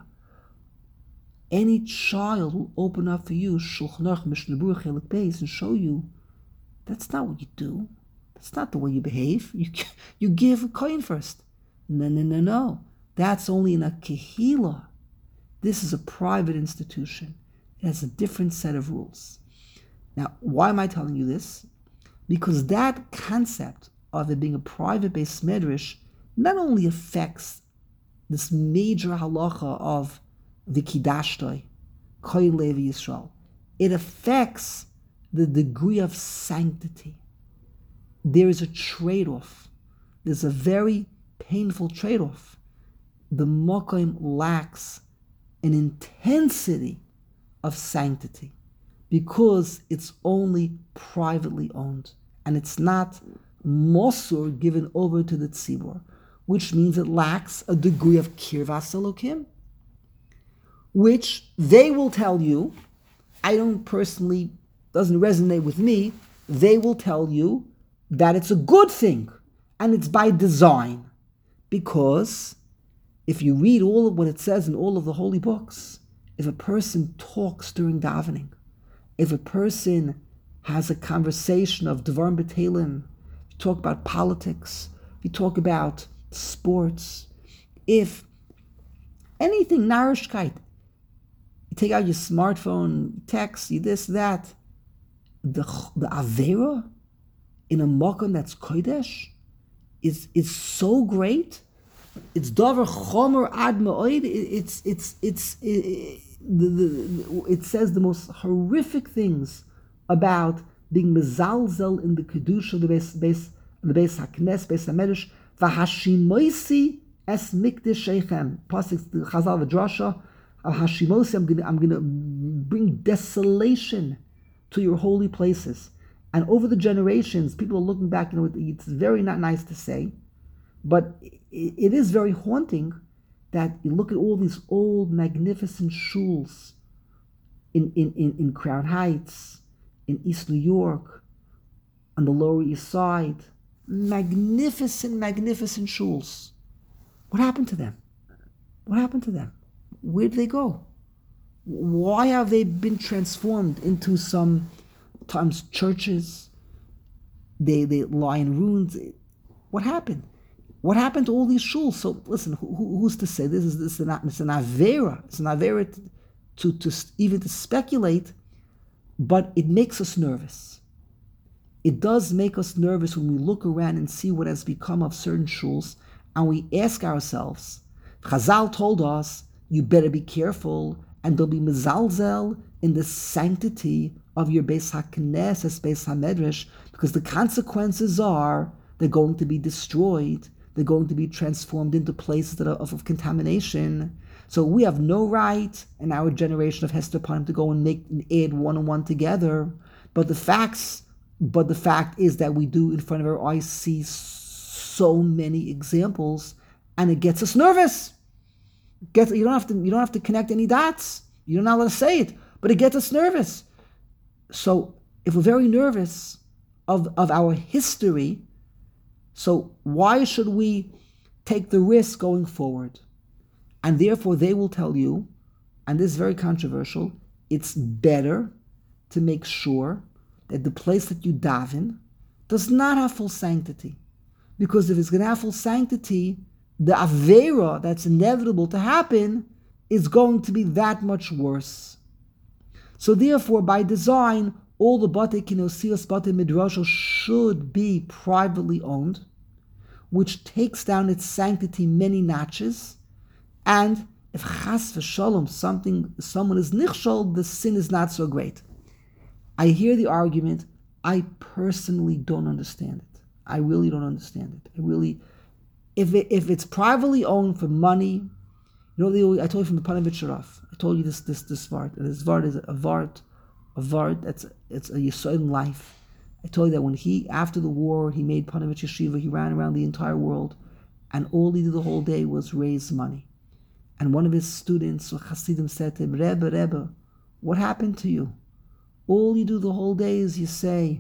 Any child will open up for you Shulchan Aruch Mishnah Berurah Chelik Beis and show you that's not what you do. That's not the way you behave. You give a kohen first. No. That's only in a kehila. This is a private institution. It has a different set of rules. Now, why am I telling you this? Because that concept of it being a private-based medrash not only affects this major halacha of V'kidashtoi, Kohen Levi Yisrael. It affects the degree of sanctity. There is a trade-off. There's a very painful trade-off. The Mokim lacks an intensity of sanctity because it's only privately owned and it's not mosur given over to the tzibur, which means it lacks a degree of kirvas elokim, which they will tell you, doesn't resonate with me, they will tell you that it's a good thing, and it's by design. Because if you read all of what it says in all of the holy books, if a person talks during davening, if a person has a conversation of Devarim B'Telim, you talk about politics, you talk about sports, if anything, narishkeit, take out your smartphone, text, you this, that. The Avera in a Mokum that's Kodesh is so great. It's Davar Chomer Ad Ma'od. It says the most horrific things about being mezalzel in the Kedusha, the Beis HaKnes, Beis HaMedrash, V'hashimoisi es mikdash sheichem. Pasuk the Chazal v'Drasha. Al Hashimosi, I'm gonna bring desolation to your holy places. And over the generations, people are looking back, it's very not nice to say, but it is very haunting that you look at all these old, magnificent shuls in Crown Heights, in East New York, on the Lower East Side. Magnificent, magnificent shuls. What happened to them? What happened to them? Where did they go? Why have they been transformed into sometimes churches? They lie in ruins. What happened? What happened to all these shuls? So listen, who's to say this is an avera? It's an avera to even to speculate, but it makes us nervous. It does make us nervous when we look around and see what has become of certain shuls, and we ask ourselves, Chazal told us, you better be careful, and there'll be mezalzel in the sanctity of your Beis HaKnesses, Beis HaMedrash, because the consequences are they're going to be destroyed, they're going to be transformed into places that are of contamination. So we have no right in our generation of Hester Panim to go and add one and one together. But the fact is that we do in front of our eyes see so many examples, and it gets us nervous. You don't have to connect any dots. You're not allowed to say it, but it gets us nervous. So if we're very nervous of our history, so why should we take the risk going forward? And therefore they will tell you, and this is very controversial, it's better to make sure that the place that you daven does not have full sanctity. Because if it's going to have full sanctity, the avera that's inevitable to happen is going to be that much worse. So therefore, by design, all the Batei Kinosios, Batei Midrashos should be privately owned, which takes down its sanctity many notches. And if chas v'shalom someone is nichshol, the sin is not so great. I hear the argument. I personally don't understand it. I really don't understand it. If it's privately owned for money, I told you from the Panovich Sharaf. I told you this vart. And this vart is a vart it's a yesod in life. I told you that when after the war, he made Panovich Yeshiva, he ran around the entire world, and all he did the whole day was raise money. And one of his students, Hasidim, said to him, Rebbe, what happened to you? All you do the whole day is you say,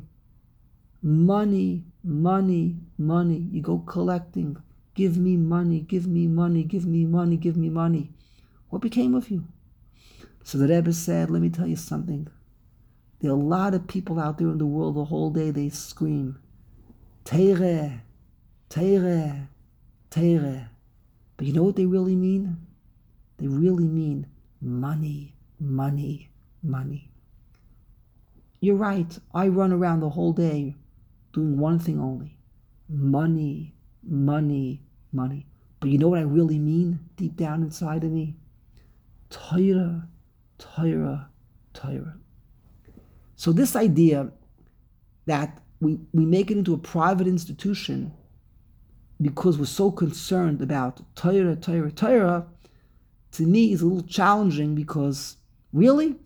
money, money, money. You go collecting. Give me money, give me money, give me money, give me money. What became of you? So the Rebbe said, let me tell you something. There are a lot of people out there in the world the whole day, they scream, Teire, Teire, Teire. But you know what they really mean? They really mean money, money, money. You're right. I run around the whole day doing one thing only. Money, money, money. But you know what I really mean deep down inside of me? Torah, Torah, Torah. So this idea that we make it into a private institution because we're so concerned about Torah, Torah, Torah, to me is a little challenging because really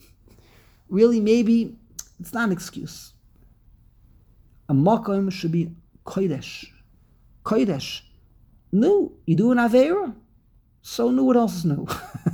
maybe it's not an excuse. A makom should be kodesh. Kodesh. New. You do an avera, so new. What else is new?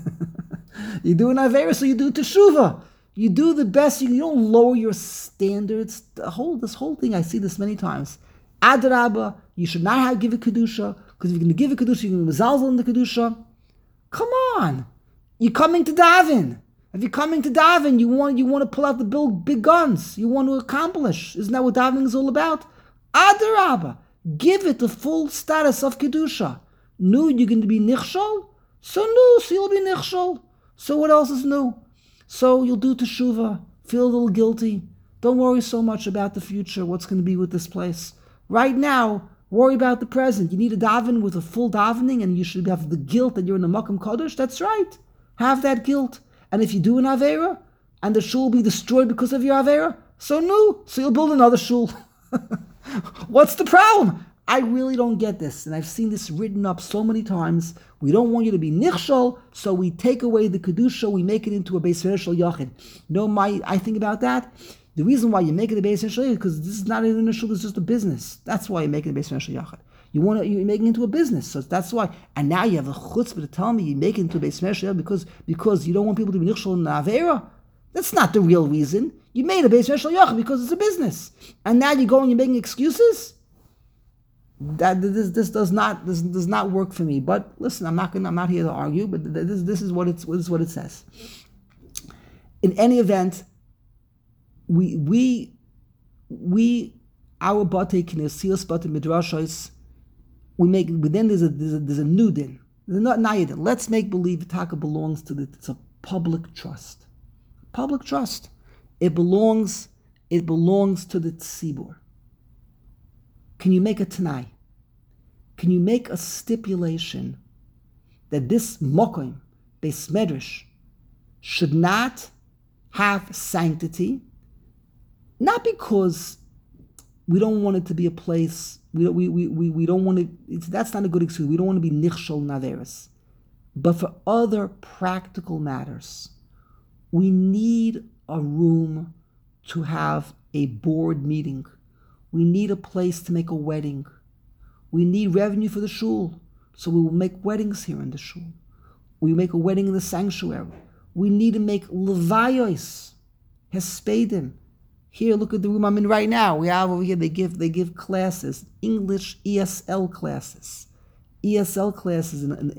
You do an avera, so you do teshuva. You do the best. You don't lower your standards. This whole thing, I see this many times. Adrabah, you should not give a kedusha, because if you're going to give a kedusha, you're going to mezalzel in the kedusha. Come on, you're coming to daven. If you're coming to daven, you want to pull out the big guns. You want to accomplish. Isn't that what davening is all about? Adrabah, give it the full status of kedusha. New, you're going to be nichshol. So you'll be nichshol. So what else is new? So you'll do teshuvah. Feel a little guilty. Don't worry so much about the future. What's going to be with this place? Right now, worry about the present. You need to daven with a full davening, and you should have the guilt that you're in the Makom Kodesh. That's right. Have that guilt. And if you do an Avera, and the shul will be destroyed because of your Avera, so you'll build another shul. What's the problem? I really don't get this, and I've seen this written up so many times. We don't want you to be nichshol, so we take away the kedusha, we make it into a beis shel yachid. I think about that. The reason why you make it a beis shel yachid is because this is not an initial; it's just a business. That's why you make it a beis shel yachid. You're making it into a business, so that's why. And now you have a chutzpah to tell me you make it into a beis shel yachid because you don't want people to be nichshol in the avera. That's not the real reason. You made a beis shel yachid because it's a business, and now you're making excuses. That this does not work for me. But listen, I'm not here to argue. But this is what it says. In any event, we our batei kinesios batei midrashos, we make. Then there's a new din. There's not nayadin. Let's make believe Taka belongs to it's a public trust. Public trust. It belongs to the tzibur. Can you make a tanai? Can you make a stipulation that this mokim, beis medrash, should not have sanctity? Not because we don't want it to be a place, we don't want it, that's not a good excuse, we don't want to be nichshol naveris. But for other practical matters, we need a room to have a board meeting. We need a place to make a wedding. We need revenue for the shul, so we will make weddings here in the shul. We make a wedding in the sanctuary. We need to make levayos, hespedim. Here, look at the room I'm in right now. We have over here, they give classes, English ESL classes. ESL classes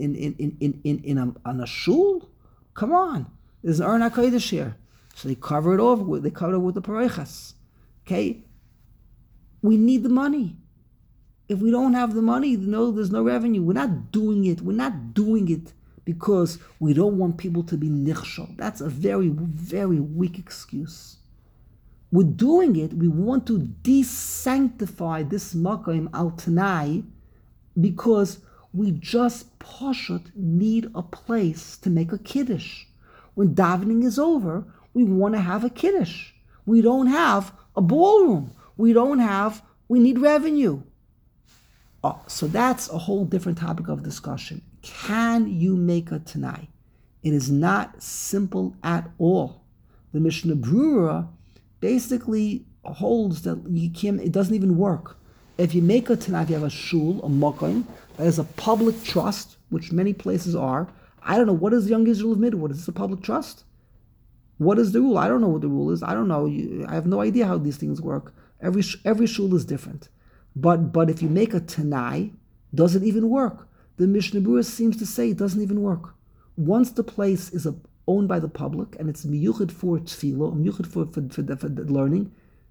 in a shul? Come on. There's an Aron HaKodesh here. So they cover it over with the parechas. Okay? We need the money. If we don't have the money, there's no revenue. We're not doing it. We're not doing it because we don't want people to be nichshol. That's a very, very weak excuse. We're doing it. We want to desanctify this makom al tanai because we just pashut need a place to make a kiddush. When davening is over, we want to have a kiddush. We don't have a ballroom. We need revenue. Oh, so that's a whole different topic of discussion. Can you make a tanai? It is not simple at all. The Mishnah Brura basically holds that you can't. It doesn't even work. If you make a tanai, if you have a shul, a makom, that is a public trust, which many places are. I don't know, what is the Young Israel of Midwood? Is this a public trust? What is the rule? I don't know what the rule is. I don't know. I have no idea how these things work. Every shul is different. But if you make a tanai, does it even work? The Mishnah Berurah seems to say it doesn't even work. Once the place is owned by the public and it's miyuchid for tefillah, miyuchid for the learning,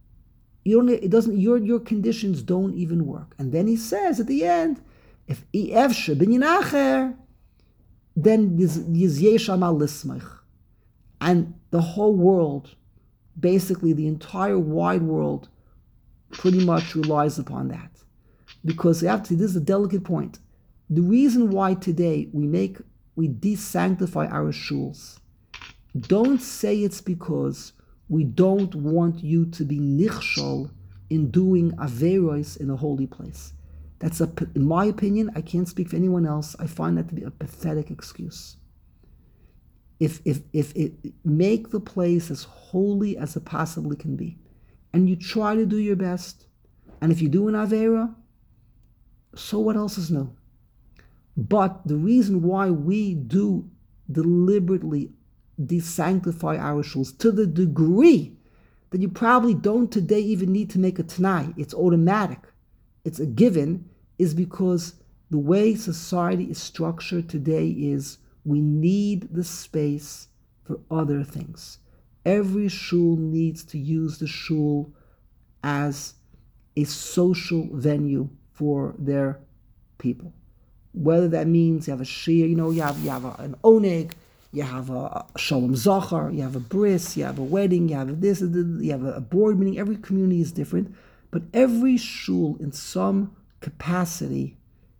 your conditions don't even work. And then he says at the end, if efshe binyan acher, then yizyesh amal lismach, and the whole world, basically the entire wide world, pretty much relies upon that. Because this is a delicate point. The reason why today we desanctify our shuls, don't say it's because we don't want you to be nichshol in doing averos in a holy place. That's in my opinion, I can't speak for anyone else, I find that to be a pathetic excuse. If it make the place as holy as it possibly can be, and you try to do your best, and if you do an avera, so what else is new? But the reason why we do deliberately desanctify our shuls to the degree that you probably don't today even need to make a tanai, it's automatic, it's a given, is because the way society is structured today is we need the space for other things. Every shul needs to use the shul as a social venue for their people. Whether that means you have a shir, you have an oneg, you have a shalom zachar, you have a bris, you have a wedding, you have this, you have a board meeting. Every community is different, but every shul in some capacity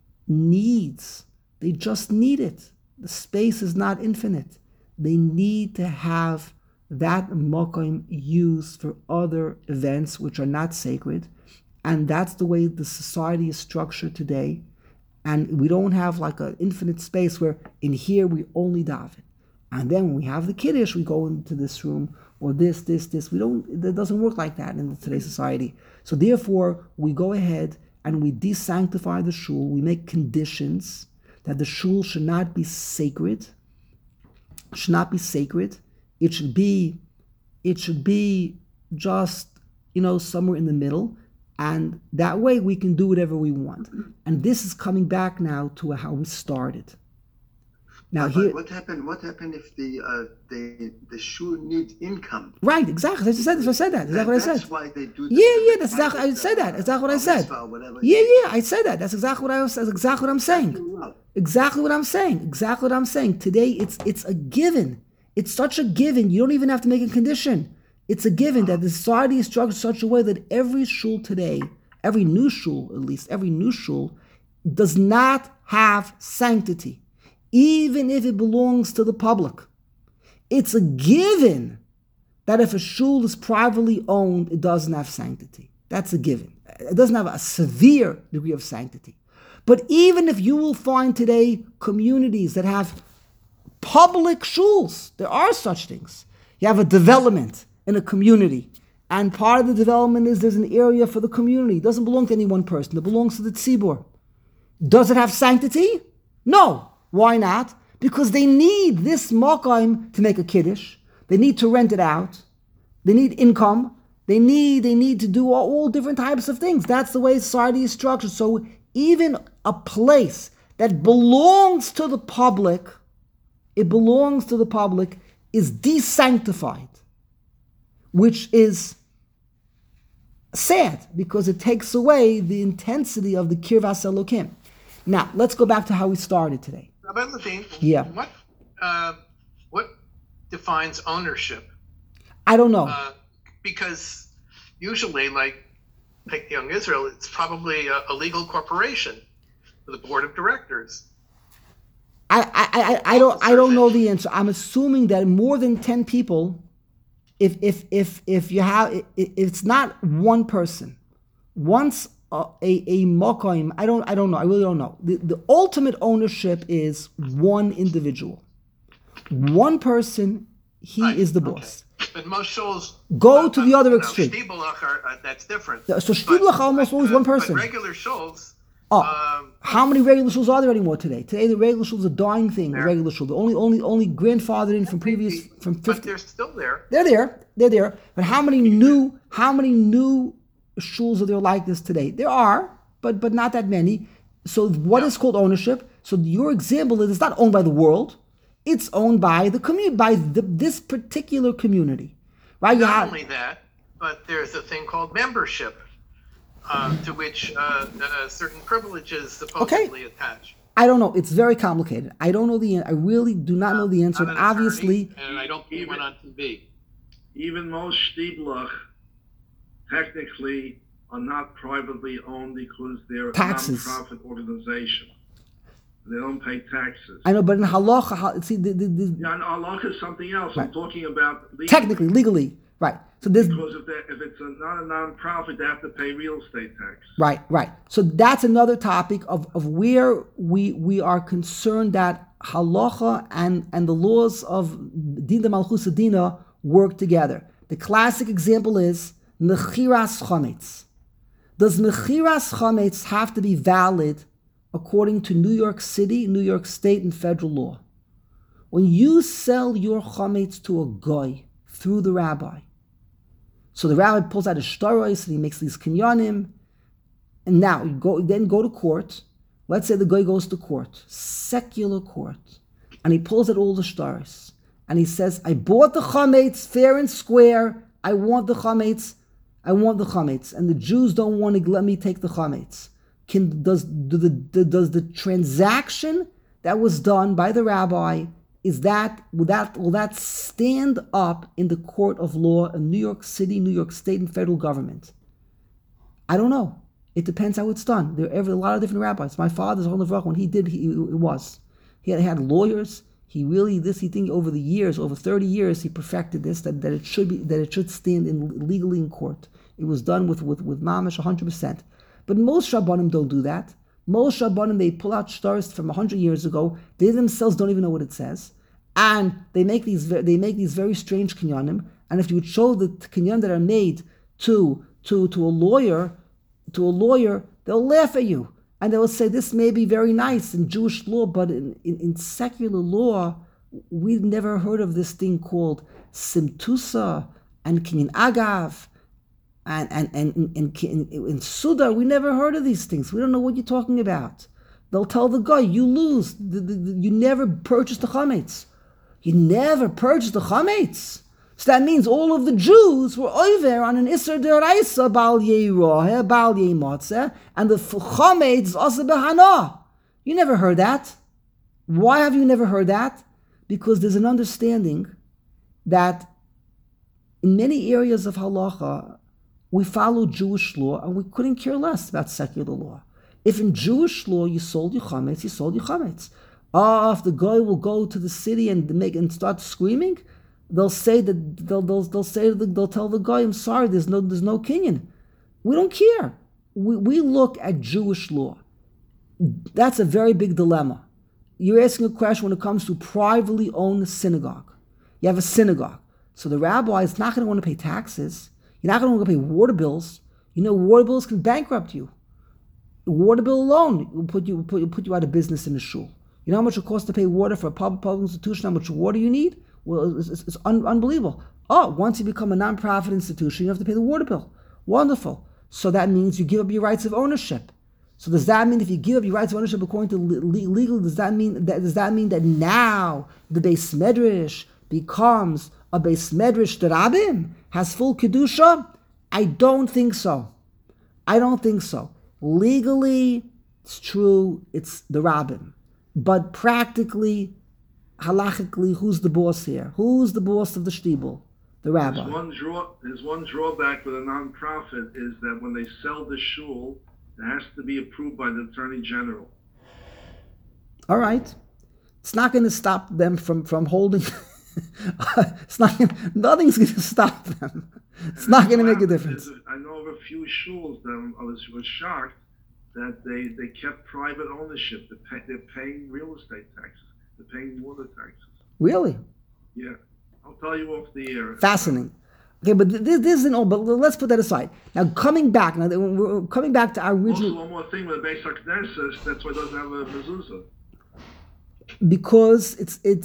they just need it. The space is not infinite. They need to have that makom used for other events which are not sacred, and that's the way the society is structured today. And we don't have like an infinite space where in here we only daven. And then when we have the Kiddush, we go into this room, or this. It doesn't work like that in today's society. So therefore, we go ahead and we desanctify the shul. We make conditions that the shul should not be sacred. It should be just, somewhere in the middle. And that way we can do whatever we want. And this is coming back now to how we started. Now here, what happened if the shul needs income? Right, exactly. I said that. Exactly what I said. That's why they do. Yeah. That's exactly. I said that. Exactly what I said. Yeah. I said that. That's exactly what I was. That's exactly what I'm saying. Exactly what I'm saying. Today, it's a given. It's such a given. You don't even have to make a condition. It's a given that the society is structured in such a way that every shul today, every new shul does not have sanctity, even if it belongs to the public. It's a given that if a shul is privately owned, it doesn't have sanctity. That's a given. It doesn't have a severe degree of sanctity. But even if you will find today communities that have public shuls, there are such things. You have a development in a community, and part of the development is there's an area for the community. It doesn't belong to any one person. It belongs to the tzibur. Does it have sanctity? No. Why not? Because they need this makom to make a kiddush. They need to rent it out. They need income. They need to do all different types of things. That's the way society is structured. So even a place that belongs to the public, is desanctified, which is sad because it takes away the intensity of the Kirvas Elokim. Now, let's go back to how we started today. Rabbi Levine, Yeah. What defines ownership? I don't know. Because usually, like, take Young Israel, it's probably a legal corporation with a board of directors. I don't know the answer. I'm assuming that more than 10 people, if you have, it's not one person. Once a mokoim, I don't know. I really don't know. The ultimate ownership is one individual, one person. He is the boss. Okay. But most shuls go to the other extreme. Shtibelach that's different. So Shtibelach almost always one person. But regular shuls. How many regular shuls are there anymore today? Today the regular shul is a dying thing. The regular shul, the only grandfathered in from 50. But they're still there. They're there. But how many new shuls are there like this today? There are, but not that many. So what is called ownership? So your example is it's not owned by the world. It's owned by the community, by this particular community, right? Not only that, but there's a thing called membership, to which certain privileges supposedly attach. I don't know. It's very complicated. I don't know I really do not know the answer. And obviously, and I don't even on TV. Even most Shtibelach technically are not privately owned because they're taxes. A non-profit organization. They don't pay taxes. I know, but in halacha, see, in halacha is something else. Right. I'm talking about legally, right? So this because if it's not a non-profit, they have to pay real estate tax. Right. So that's another topic of where we are concerned that halacha and the laws of din de malchus dina work together. The classic example is mechiras chametz. Does mechiras chametz have to be valid according to New York City, New York State, and federal law? When you sell your chametz to a goy through the rabbi, so the rabbi pulls out his shtaros and he makes these kinyanim, and now you go to court. Let's say the guy goes to court, secular court, and he pulls out all the shtaros, and he says, "I bought the chametz fair and square. I want the chametz. And the Jews don't want to let me take the chametz." Does the transaction that was done by the rabbi will that stand up in the court of law in New York City, New York State, and federal government? I don't know. It depends how it's done. There are a lot of different rabbis. My father's on the Vrach, when he did, he had lawyers. He think over the years, over 30 years, he perfected this that it should stand legally in court. It was done with mamish 100%. But most Rabbanim don't do that. Most Rabbanim, they pull out shtaris from 100 years ago. They themselves don't even know what it says. And they make these very strange kinyanim. And if you would show the kinyan that are made to a lawyer, they'll laugh at you. And they will say, this may be very nice in Jewish law, but in secular law, we've never heard of this thing called simtusa and kinyan agav and in Suda. We never heard of these things. We don't know what you're talking about. They'll tell the guy, you lose. You never purchased the chametz. You never purchased the chametz. So that means all of the Jews were over on an Isser Deraisa Bal Yeroh, Bal Yemotze, and the chametz also behana. You never heard that. Why have you never heard that? Because there's an understanding that in many areas of halacha, we follow Jewish law and we couldn't care less about secular law. If in Jewish law you sold your chametz, you sold your chametz. If the guy will go to the city and start screaming, they'll say that they'll tell the guy, I'm sorry, there's no kinyan. We don't care. We look at Jewish law. That's a very big dilemma. You're asking a question when it comes to privately owned synagogue. You have a synagogue. So the rabbi is not going to want to pay taxes. You're not going to want to pay water bills. You know, water bills can bankrupt you. A water bill alone will put you out of business in a shul. You know how much it costs to pay water for a public institution, how much water you need? Well, it's unbelievable. Once you become a non-profit institution, you have to pay the water bill. Wonderful. So that means you give up your rights of ownership. So does that mean if you give up your rights of ownership according to legal, does that mean that now the Beis Medrash becomes a Beis Medrash D'Rabim, has full kedusha? I don't think so. Legally, it's true, it's the Rabbim. But practically, halachically, who's the boss here? Who's the boss of the shtibel? The rabbi. There's one drawback with a non-profit is that when they sell the shul, it has to be approved by the Attorney General. All right. It's not going to stop them from holding. Nothing's going to stop them. It's not going to make a difference. I know of a few shuls that I was shocked that they kept private ownership. They're paying real estate taxes. They're paying water taxes. Really? Yeah. I'll tell you off the air. Fascinating. Okay, but this isn't all, but let's put that aside. Now, coming back to our original... Also, one more thing with the Beis HaKnesses, that's why it doesn't have a mezuzah. Because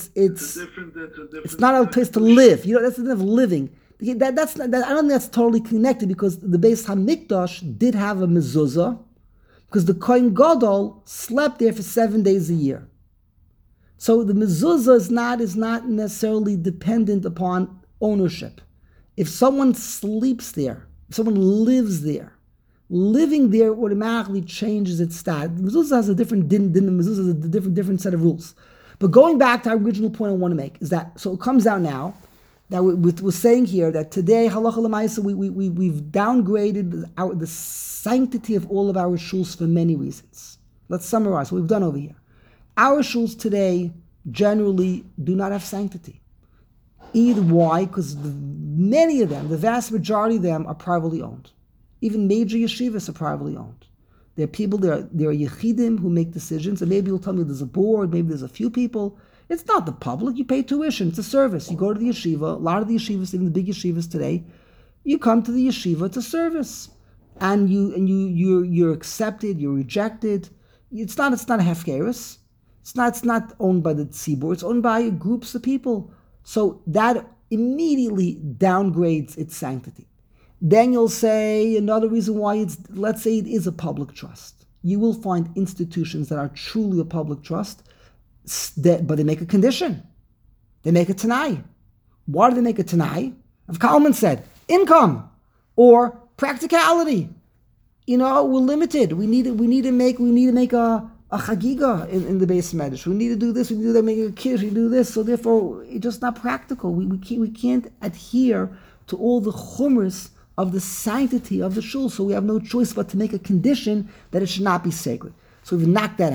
it's not a place to live. You know, that's the thing of living. That's not, I don't think that's totally connected because the Beis HaMikdash did have a mezuzah because the Kohen Gadol slept there for 7 days a year. So the mezuzah is not necessarily dependent upon ownership. If someone sleeps there, if someone lives there, living there automatically changes its status. The mezuzah has a different din. The mezuzah has a different set of rules. But going back to our original point I want to make is that, so it comes out now that we're saying here that today, halacha l'maisa, we've downgraded the sanctity of all of our shuls for many reasons. Let's summarize what we've done over here. Our shuls today generally do not have sanctity. Either why? Because many of them, the vast majority of them, are privately owned. Even major yeshivas are privately owned. There are people, there are yechidim who make decisions, and maybe you'll tell me there's a board, maybe there's a few people. It's not the public. You pay tuition. It's a service. You go to the yeshiva. A lot of the yeshivas, even the big yeshivas today, you come to the yeshiva. It's a service, and you're accepted. You're rejected. It's not a hefkeris. It's not owned by the tzibur. It's owned by groups of people. So that immediately downgrades its sanctity. Then you'll say another reason why let's say it is a public trust. You will find institutions that are truly a public trust, but they make a condition. They make a tanai. Why do they make a tanai? As Kalman said, income or practicality. You know, we're limited. We need to make a chagiga in the Beis Medrash. We need to do this. We need to do that. Make a kiddush. We do this. So therefore, it's just not practical. We can't adhere to all the chumras of the sanctity of the shul. So we have no choice but to make a condition that it should not be sacred. So we've knocked that out.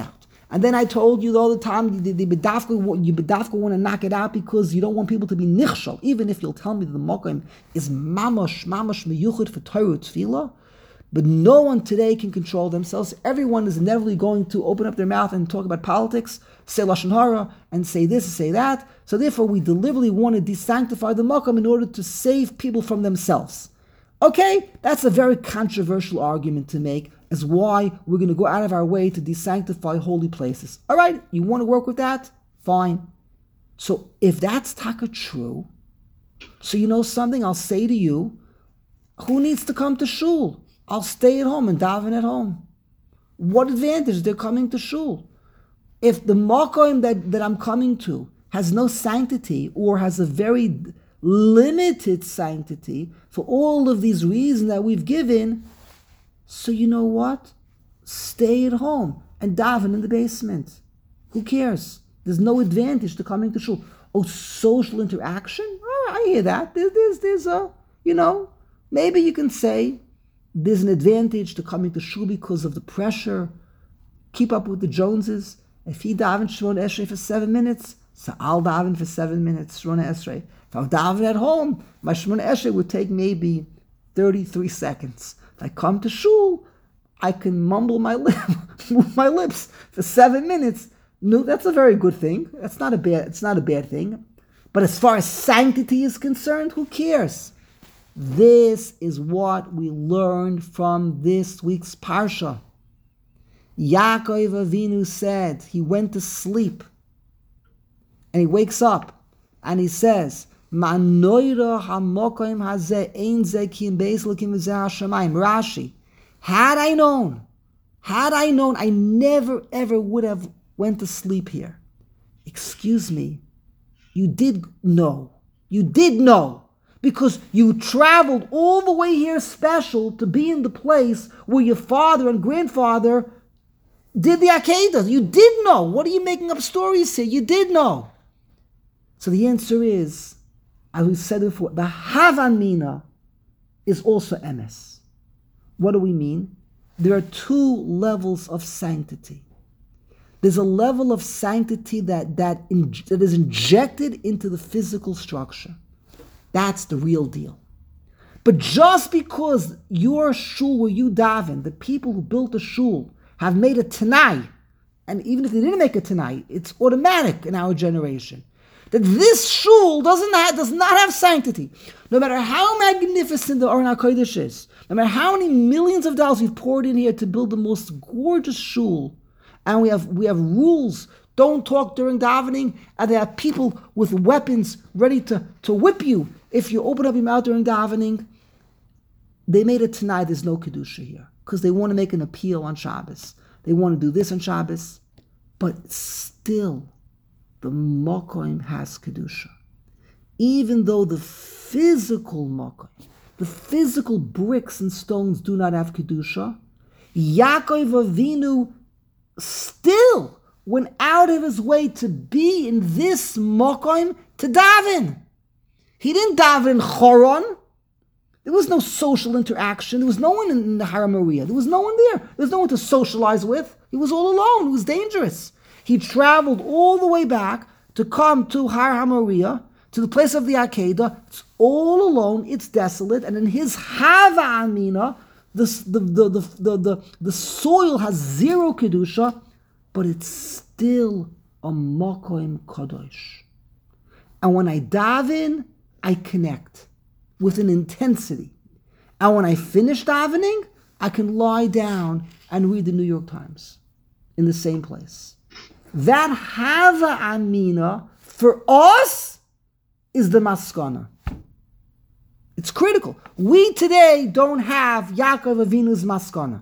And then I told you all the time, you bedafka want to knock it out because you don't want people to be nichshal. Even if you'll tell me that the mokim is mamash meyuchid for Torah tefillah, but no one today can control themselves. Everyone is inevitably going to open up their mouth and talk about politics, say lashon hara, and say this and say that. So therefore, we deliberately want to desanctify the mokim in order to save people from themselves. Okay, that's a very controversial argument to make as why we're going to go out of our way to desanctify holy places. All right, you want to work with that? Fine. So if that's taka true, so you know something, I'll say to you, who needs to come to shul? I'll stay at home and daven at home. What advantage they're coming to shul? If the makom that I'm coming to has no sanctity or has a very limited sanctity for all of these reasons that we've given, so you know what? Stay at home and daven in the basement. Who cares? There's no advantage to coming to shul. Oh, social interaction? Oh, I hear that. There's a, maybe you can say there's an advantage to coming to shul because of the pressure. Keep up with the Joneses. If he daven Shemona Esrei for 7 minutes, so I'll daven for 7 minutes Shemona Esrei. If I'm davening at home, my Shemona Esrei would take maybe 33 seconds. If I come to shul, I can mumble move my lips for 7 minutes. No, that's a very good thing. It's not a bad thing. But as far as sanctity is concerned, who cares? This is what we learned from this week's Parsha. Yaakov Avinu said he went to sleep and he wakes up and he says, Rashi, had I known, I never ever would have went to sleep here. Excuse me, you did know, because you traveled all the way here special to be in the place where your father and grandfather did the Akedah. You did know. What are you making up stories here? You did know. So the answer is, as we said before, the Havan Mina is also emes. What do we mean? There are two levels of sanctity. There's a level of sanctity that is injected into the physical structure. That's the real deal. But just because your shul where you daven, the people who built the shul, have made a Tanai, and even if they didn't make a Tanai, it's automatic in our generation, that this shul does not have sanctity. No matter how magnificent the Aron HaKodesh is, no matter how many millions of dollars we've poured in here to build the most gorgeous shul, and we have rules, don't talk during davening, and they have people with weapons ready to whip you if you open up your mouth during davening, they made it tonight, there's no Kedusha here, because they want to make an appeal on Shabbos. They want to do this on Shabbos, but still, the Mokoim has Kedusha. Even though the physical Mokoim, the physical bricks and stones do not have Kedusha, Yaakov Avinu still went out of his way to be in this Mokoim to daven. He didn't daven in Choron. There was no social interaction. There was no one in the Har Moriah. There was no one there. There was no one to socialize with. He was all alone. It was dangerous. He traveled all the way back to come to Har HaMoriah, to the place of the Akedah. It's all alone. It's desolate. And in his Hava Amina, the soil has zero Kedusha, but it's still a Mokoim Kadosh. And when I daven, I connect with an intensity. And when I finish davening, I can lie down and read the New York Times in the same place. That Hava Amina, for us, is the Maskana. It's critical. We today don't have Yaakov Avinu's Maskana.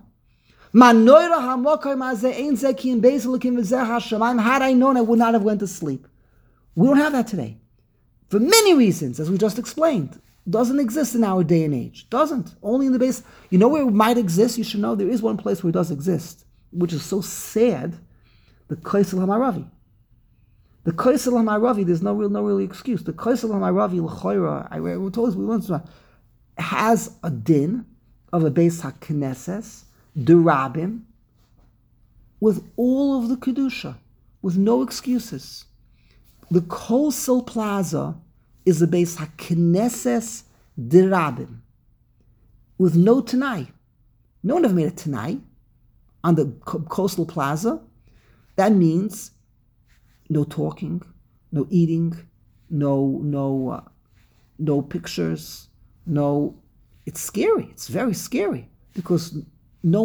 Had I known, I would not have went to sleep. We don't have that today. For many reasons, as we just explained. Doesn't exist in our day and age. Doesn't. Only in the base. You know where it might exist? You should know there is one place where it does exist, which is so sad. The Kaisel HaMaravi. The Kaisel HaMaravi, there's no real excuse. The Kaisel HaMaravi, L'choira, we told us we learned about, has a din of a Beis HaKnesses, Durabim, with all of the Kedusha, with no excuses. The Kosel Plaza is the base HaKnesses Dirabim, with no Tanai. No one ever made a Tanai on the Coastal Plaza. That means no talking, no eating, no pictures, no. It's scary. It's very scary because there's no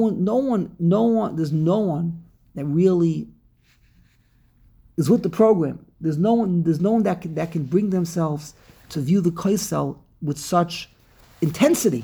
one that really is with the program. There's no one that can bring themselves to view the Kaisel with such intensity.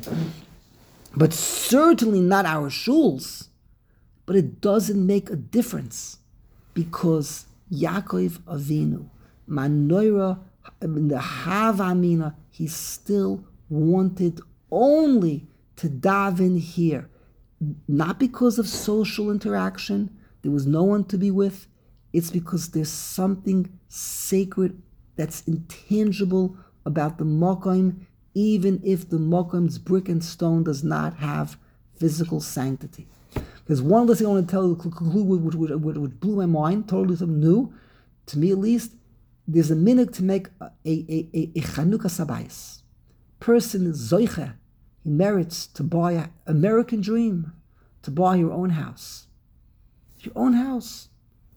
But certainly not our shuls. But it doesn't make a difference because Yaakov Avinu, Manoira, the Havamina, he still wanted only to daven here. Not because of social interaction, there was no one to be with. It's because there's something sacred that's intangible about the Mokim, even if the Mokim's brick and stone does not have physical sanctity. There's one last thing I want to tell you, which blew my mind, totally something new, to me at least. There's a minute to make a Chanukah Sabayis. Person is Zoiche, he merits to buy an American dream, to buy your own house. Your own house.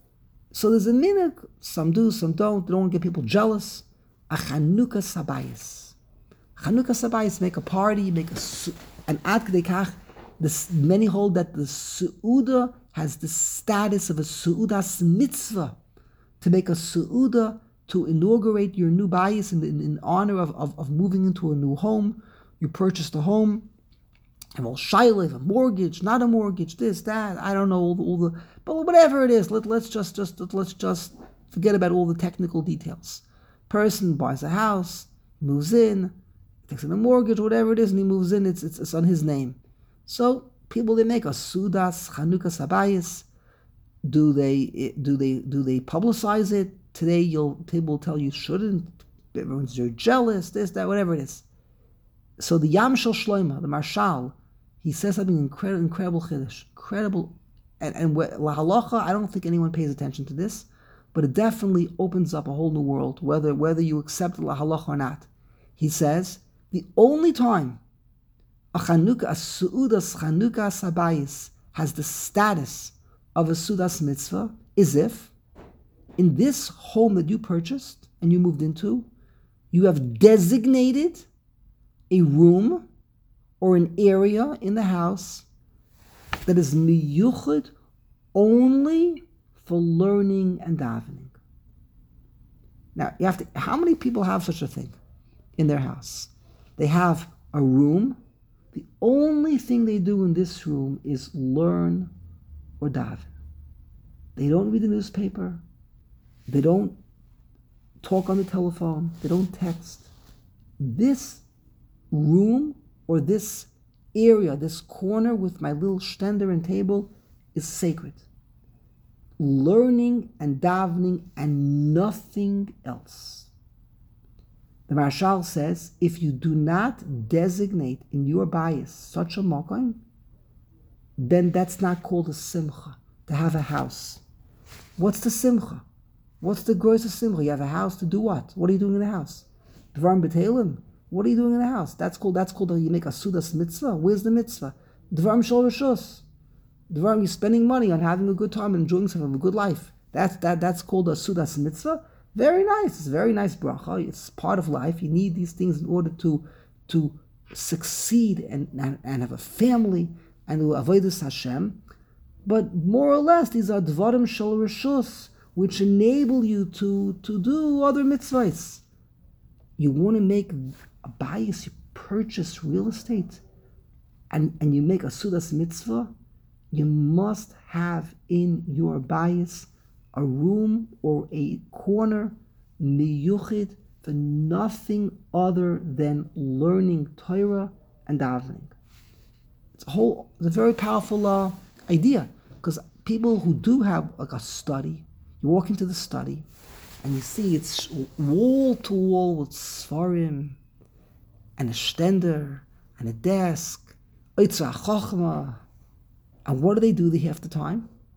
So there's a minute, some do, some don't want to get people jealous. A Chanukah Sabayis. Chanukah Sabayis, make a party, make an Ad Kedei Kach. Many hold that the Su'udah has the status of a Su'udas mitzvah, to make a Su'udah to inaugurate your new bayis in honor of moving into a new home. You purchased a home, and well, shaylev, a mortgage, not a mortgage, this, that, I don't know all the but whatever it is, let's just forget about all the technical details. Person buys a house, moves in, takes in a mortgage, whatever it is, and he moves in, it's on his name. So people, they make a Sudas Chanukah Sabayis. Do they publicize it? Today people will tell you shouldn't. Everyone's very jealous, this, that, whatever it is. So the Yam Shel Shloima, the Marshal, he says something incredible chiddush, incredible, and la halacha, I don't think anyone pays attention to this, but it definitely opens up a whole new world, whether you accept la halacha or not. He says the only time a Su'udas Chanukah Sabayis has the status of a Sudas mitzvah is if, in this home that you purchased and you moved into, you have designated a room or an area in the house that is miyuchad only for learning and davening. Now, how many people have such a thing in their house? They have a room. The only thing they do in this room is learn or daven. They don't read the newspaper. They don't talk on the telephone. They don't text. This room or this area, this corner with my little stender and table is sacred. Learning and davening and nothing else. The Marshal says, if you do not designate in your bias such a mokim, then that's not called a simcha, to have a house. What's the simcha? What's the grosser simcha? You have a house to do what? What are you doing in the house? Dvarim b'teilim? What are you doing in the house? That's called you make a sudas mitzvah. Where's the mitzvah? Dvarim shel reshus. Dvarim, you're spending money on having a good time and enjoying something, a good life. That's called a sudas mitzvah. Very nice. It's a very nice bracha. It's part of life. You need these things in order to succeed and have a family and to avodas Hashem. But more or less, these are dvarim shel reshus, which enable you to do other mitzvahs. You want to make a bias, you purchase real estate, and you make a sudas mitzvah, you must have in your bias a room or a corner miyuchid for nothing other than learning Torah and davening. It's a very powerful idea, because people who do have like a study, you walk into the study and you see it's wall to wall with svarim and a stender and a desk, Eitzah Chochma. And what do they do half the time?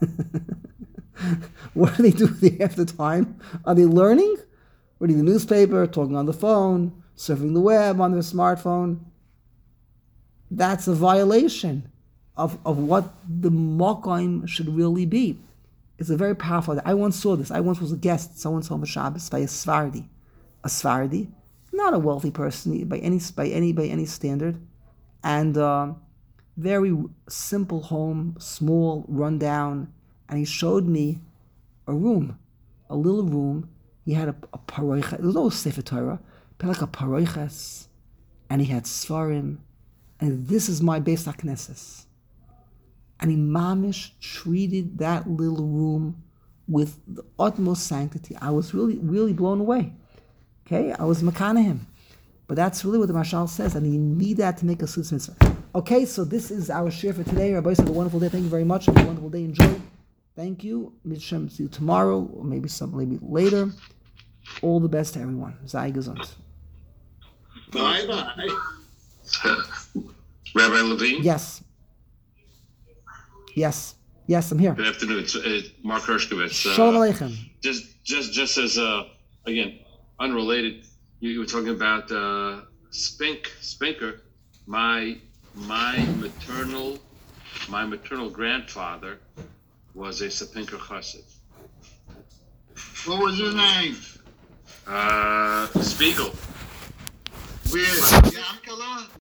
What do they do with the after time? Are they learning? Reading the newspaper, talking on the phone, surfing the web on their smartphone? That's a violation of what the Mokaim should really be. It's a very powerful. I once saw this. I once was a guest. Someone's home at Shabbos by a Sfardi. A Sfardi, not a wealthy person by any standard, and very simple home, small, rundown. And he showed me a room, a little room. He had a paroicha. There was no Sefer Torah, but like a paroiches, and he had Sfarim. And this is my Beis HaKnesses. And he mamish treated that little room with the utmost sanctity. I was really, really blown away. Okay, I was makana him. But that's really what the Mashal says, and you need that to make a Sudas Mitzvah. Okay, so this is our share for today. Rabbi, have a wonderful day. Thank you very much. Have a wonderful day. Enjoy. Thank you. Mishem, see you tomorrow, or maybe later. All the best to everyone. Sei gesund. Bye-bye. Rabbi Levine? Yes, I'm here. Good afternoon. It's Mark Hershkovitz. Shalom Aleichem. Just as again, unrelated, you were talking about Spinker. My maternal grandfather was a Spinker Chassid. What was his name? Spiegel. Where? Yankala?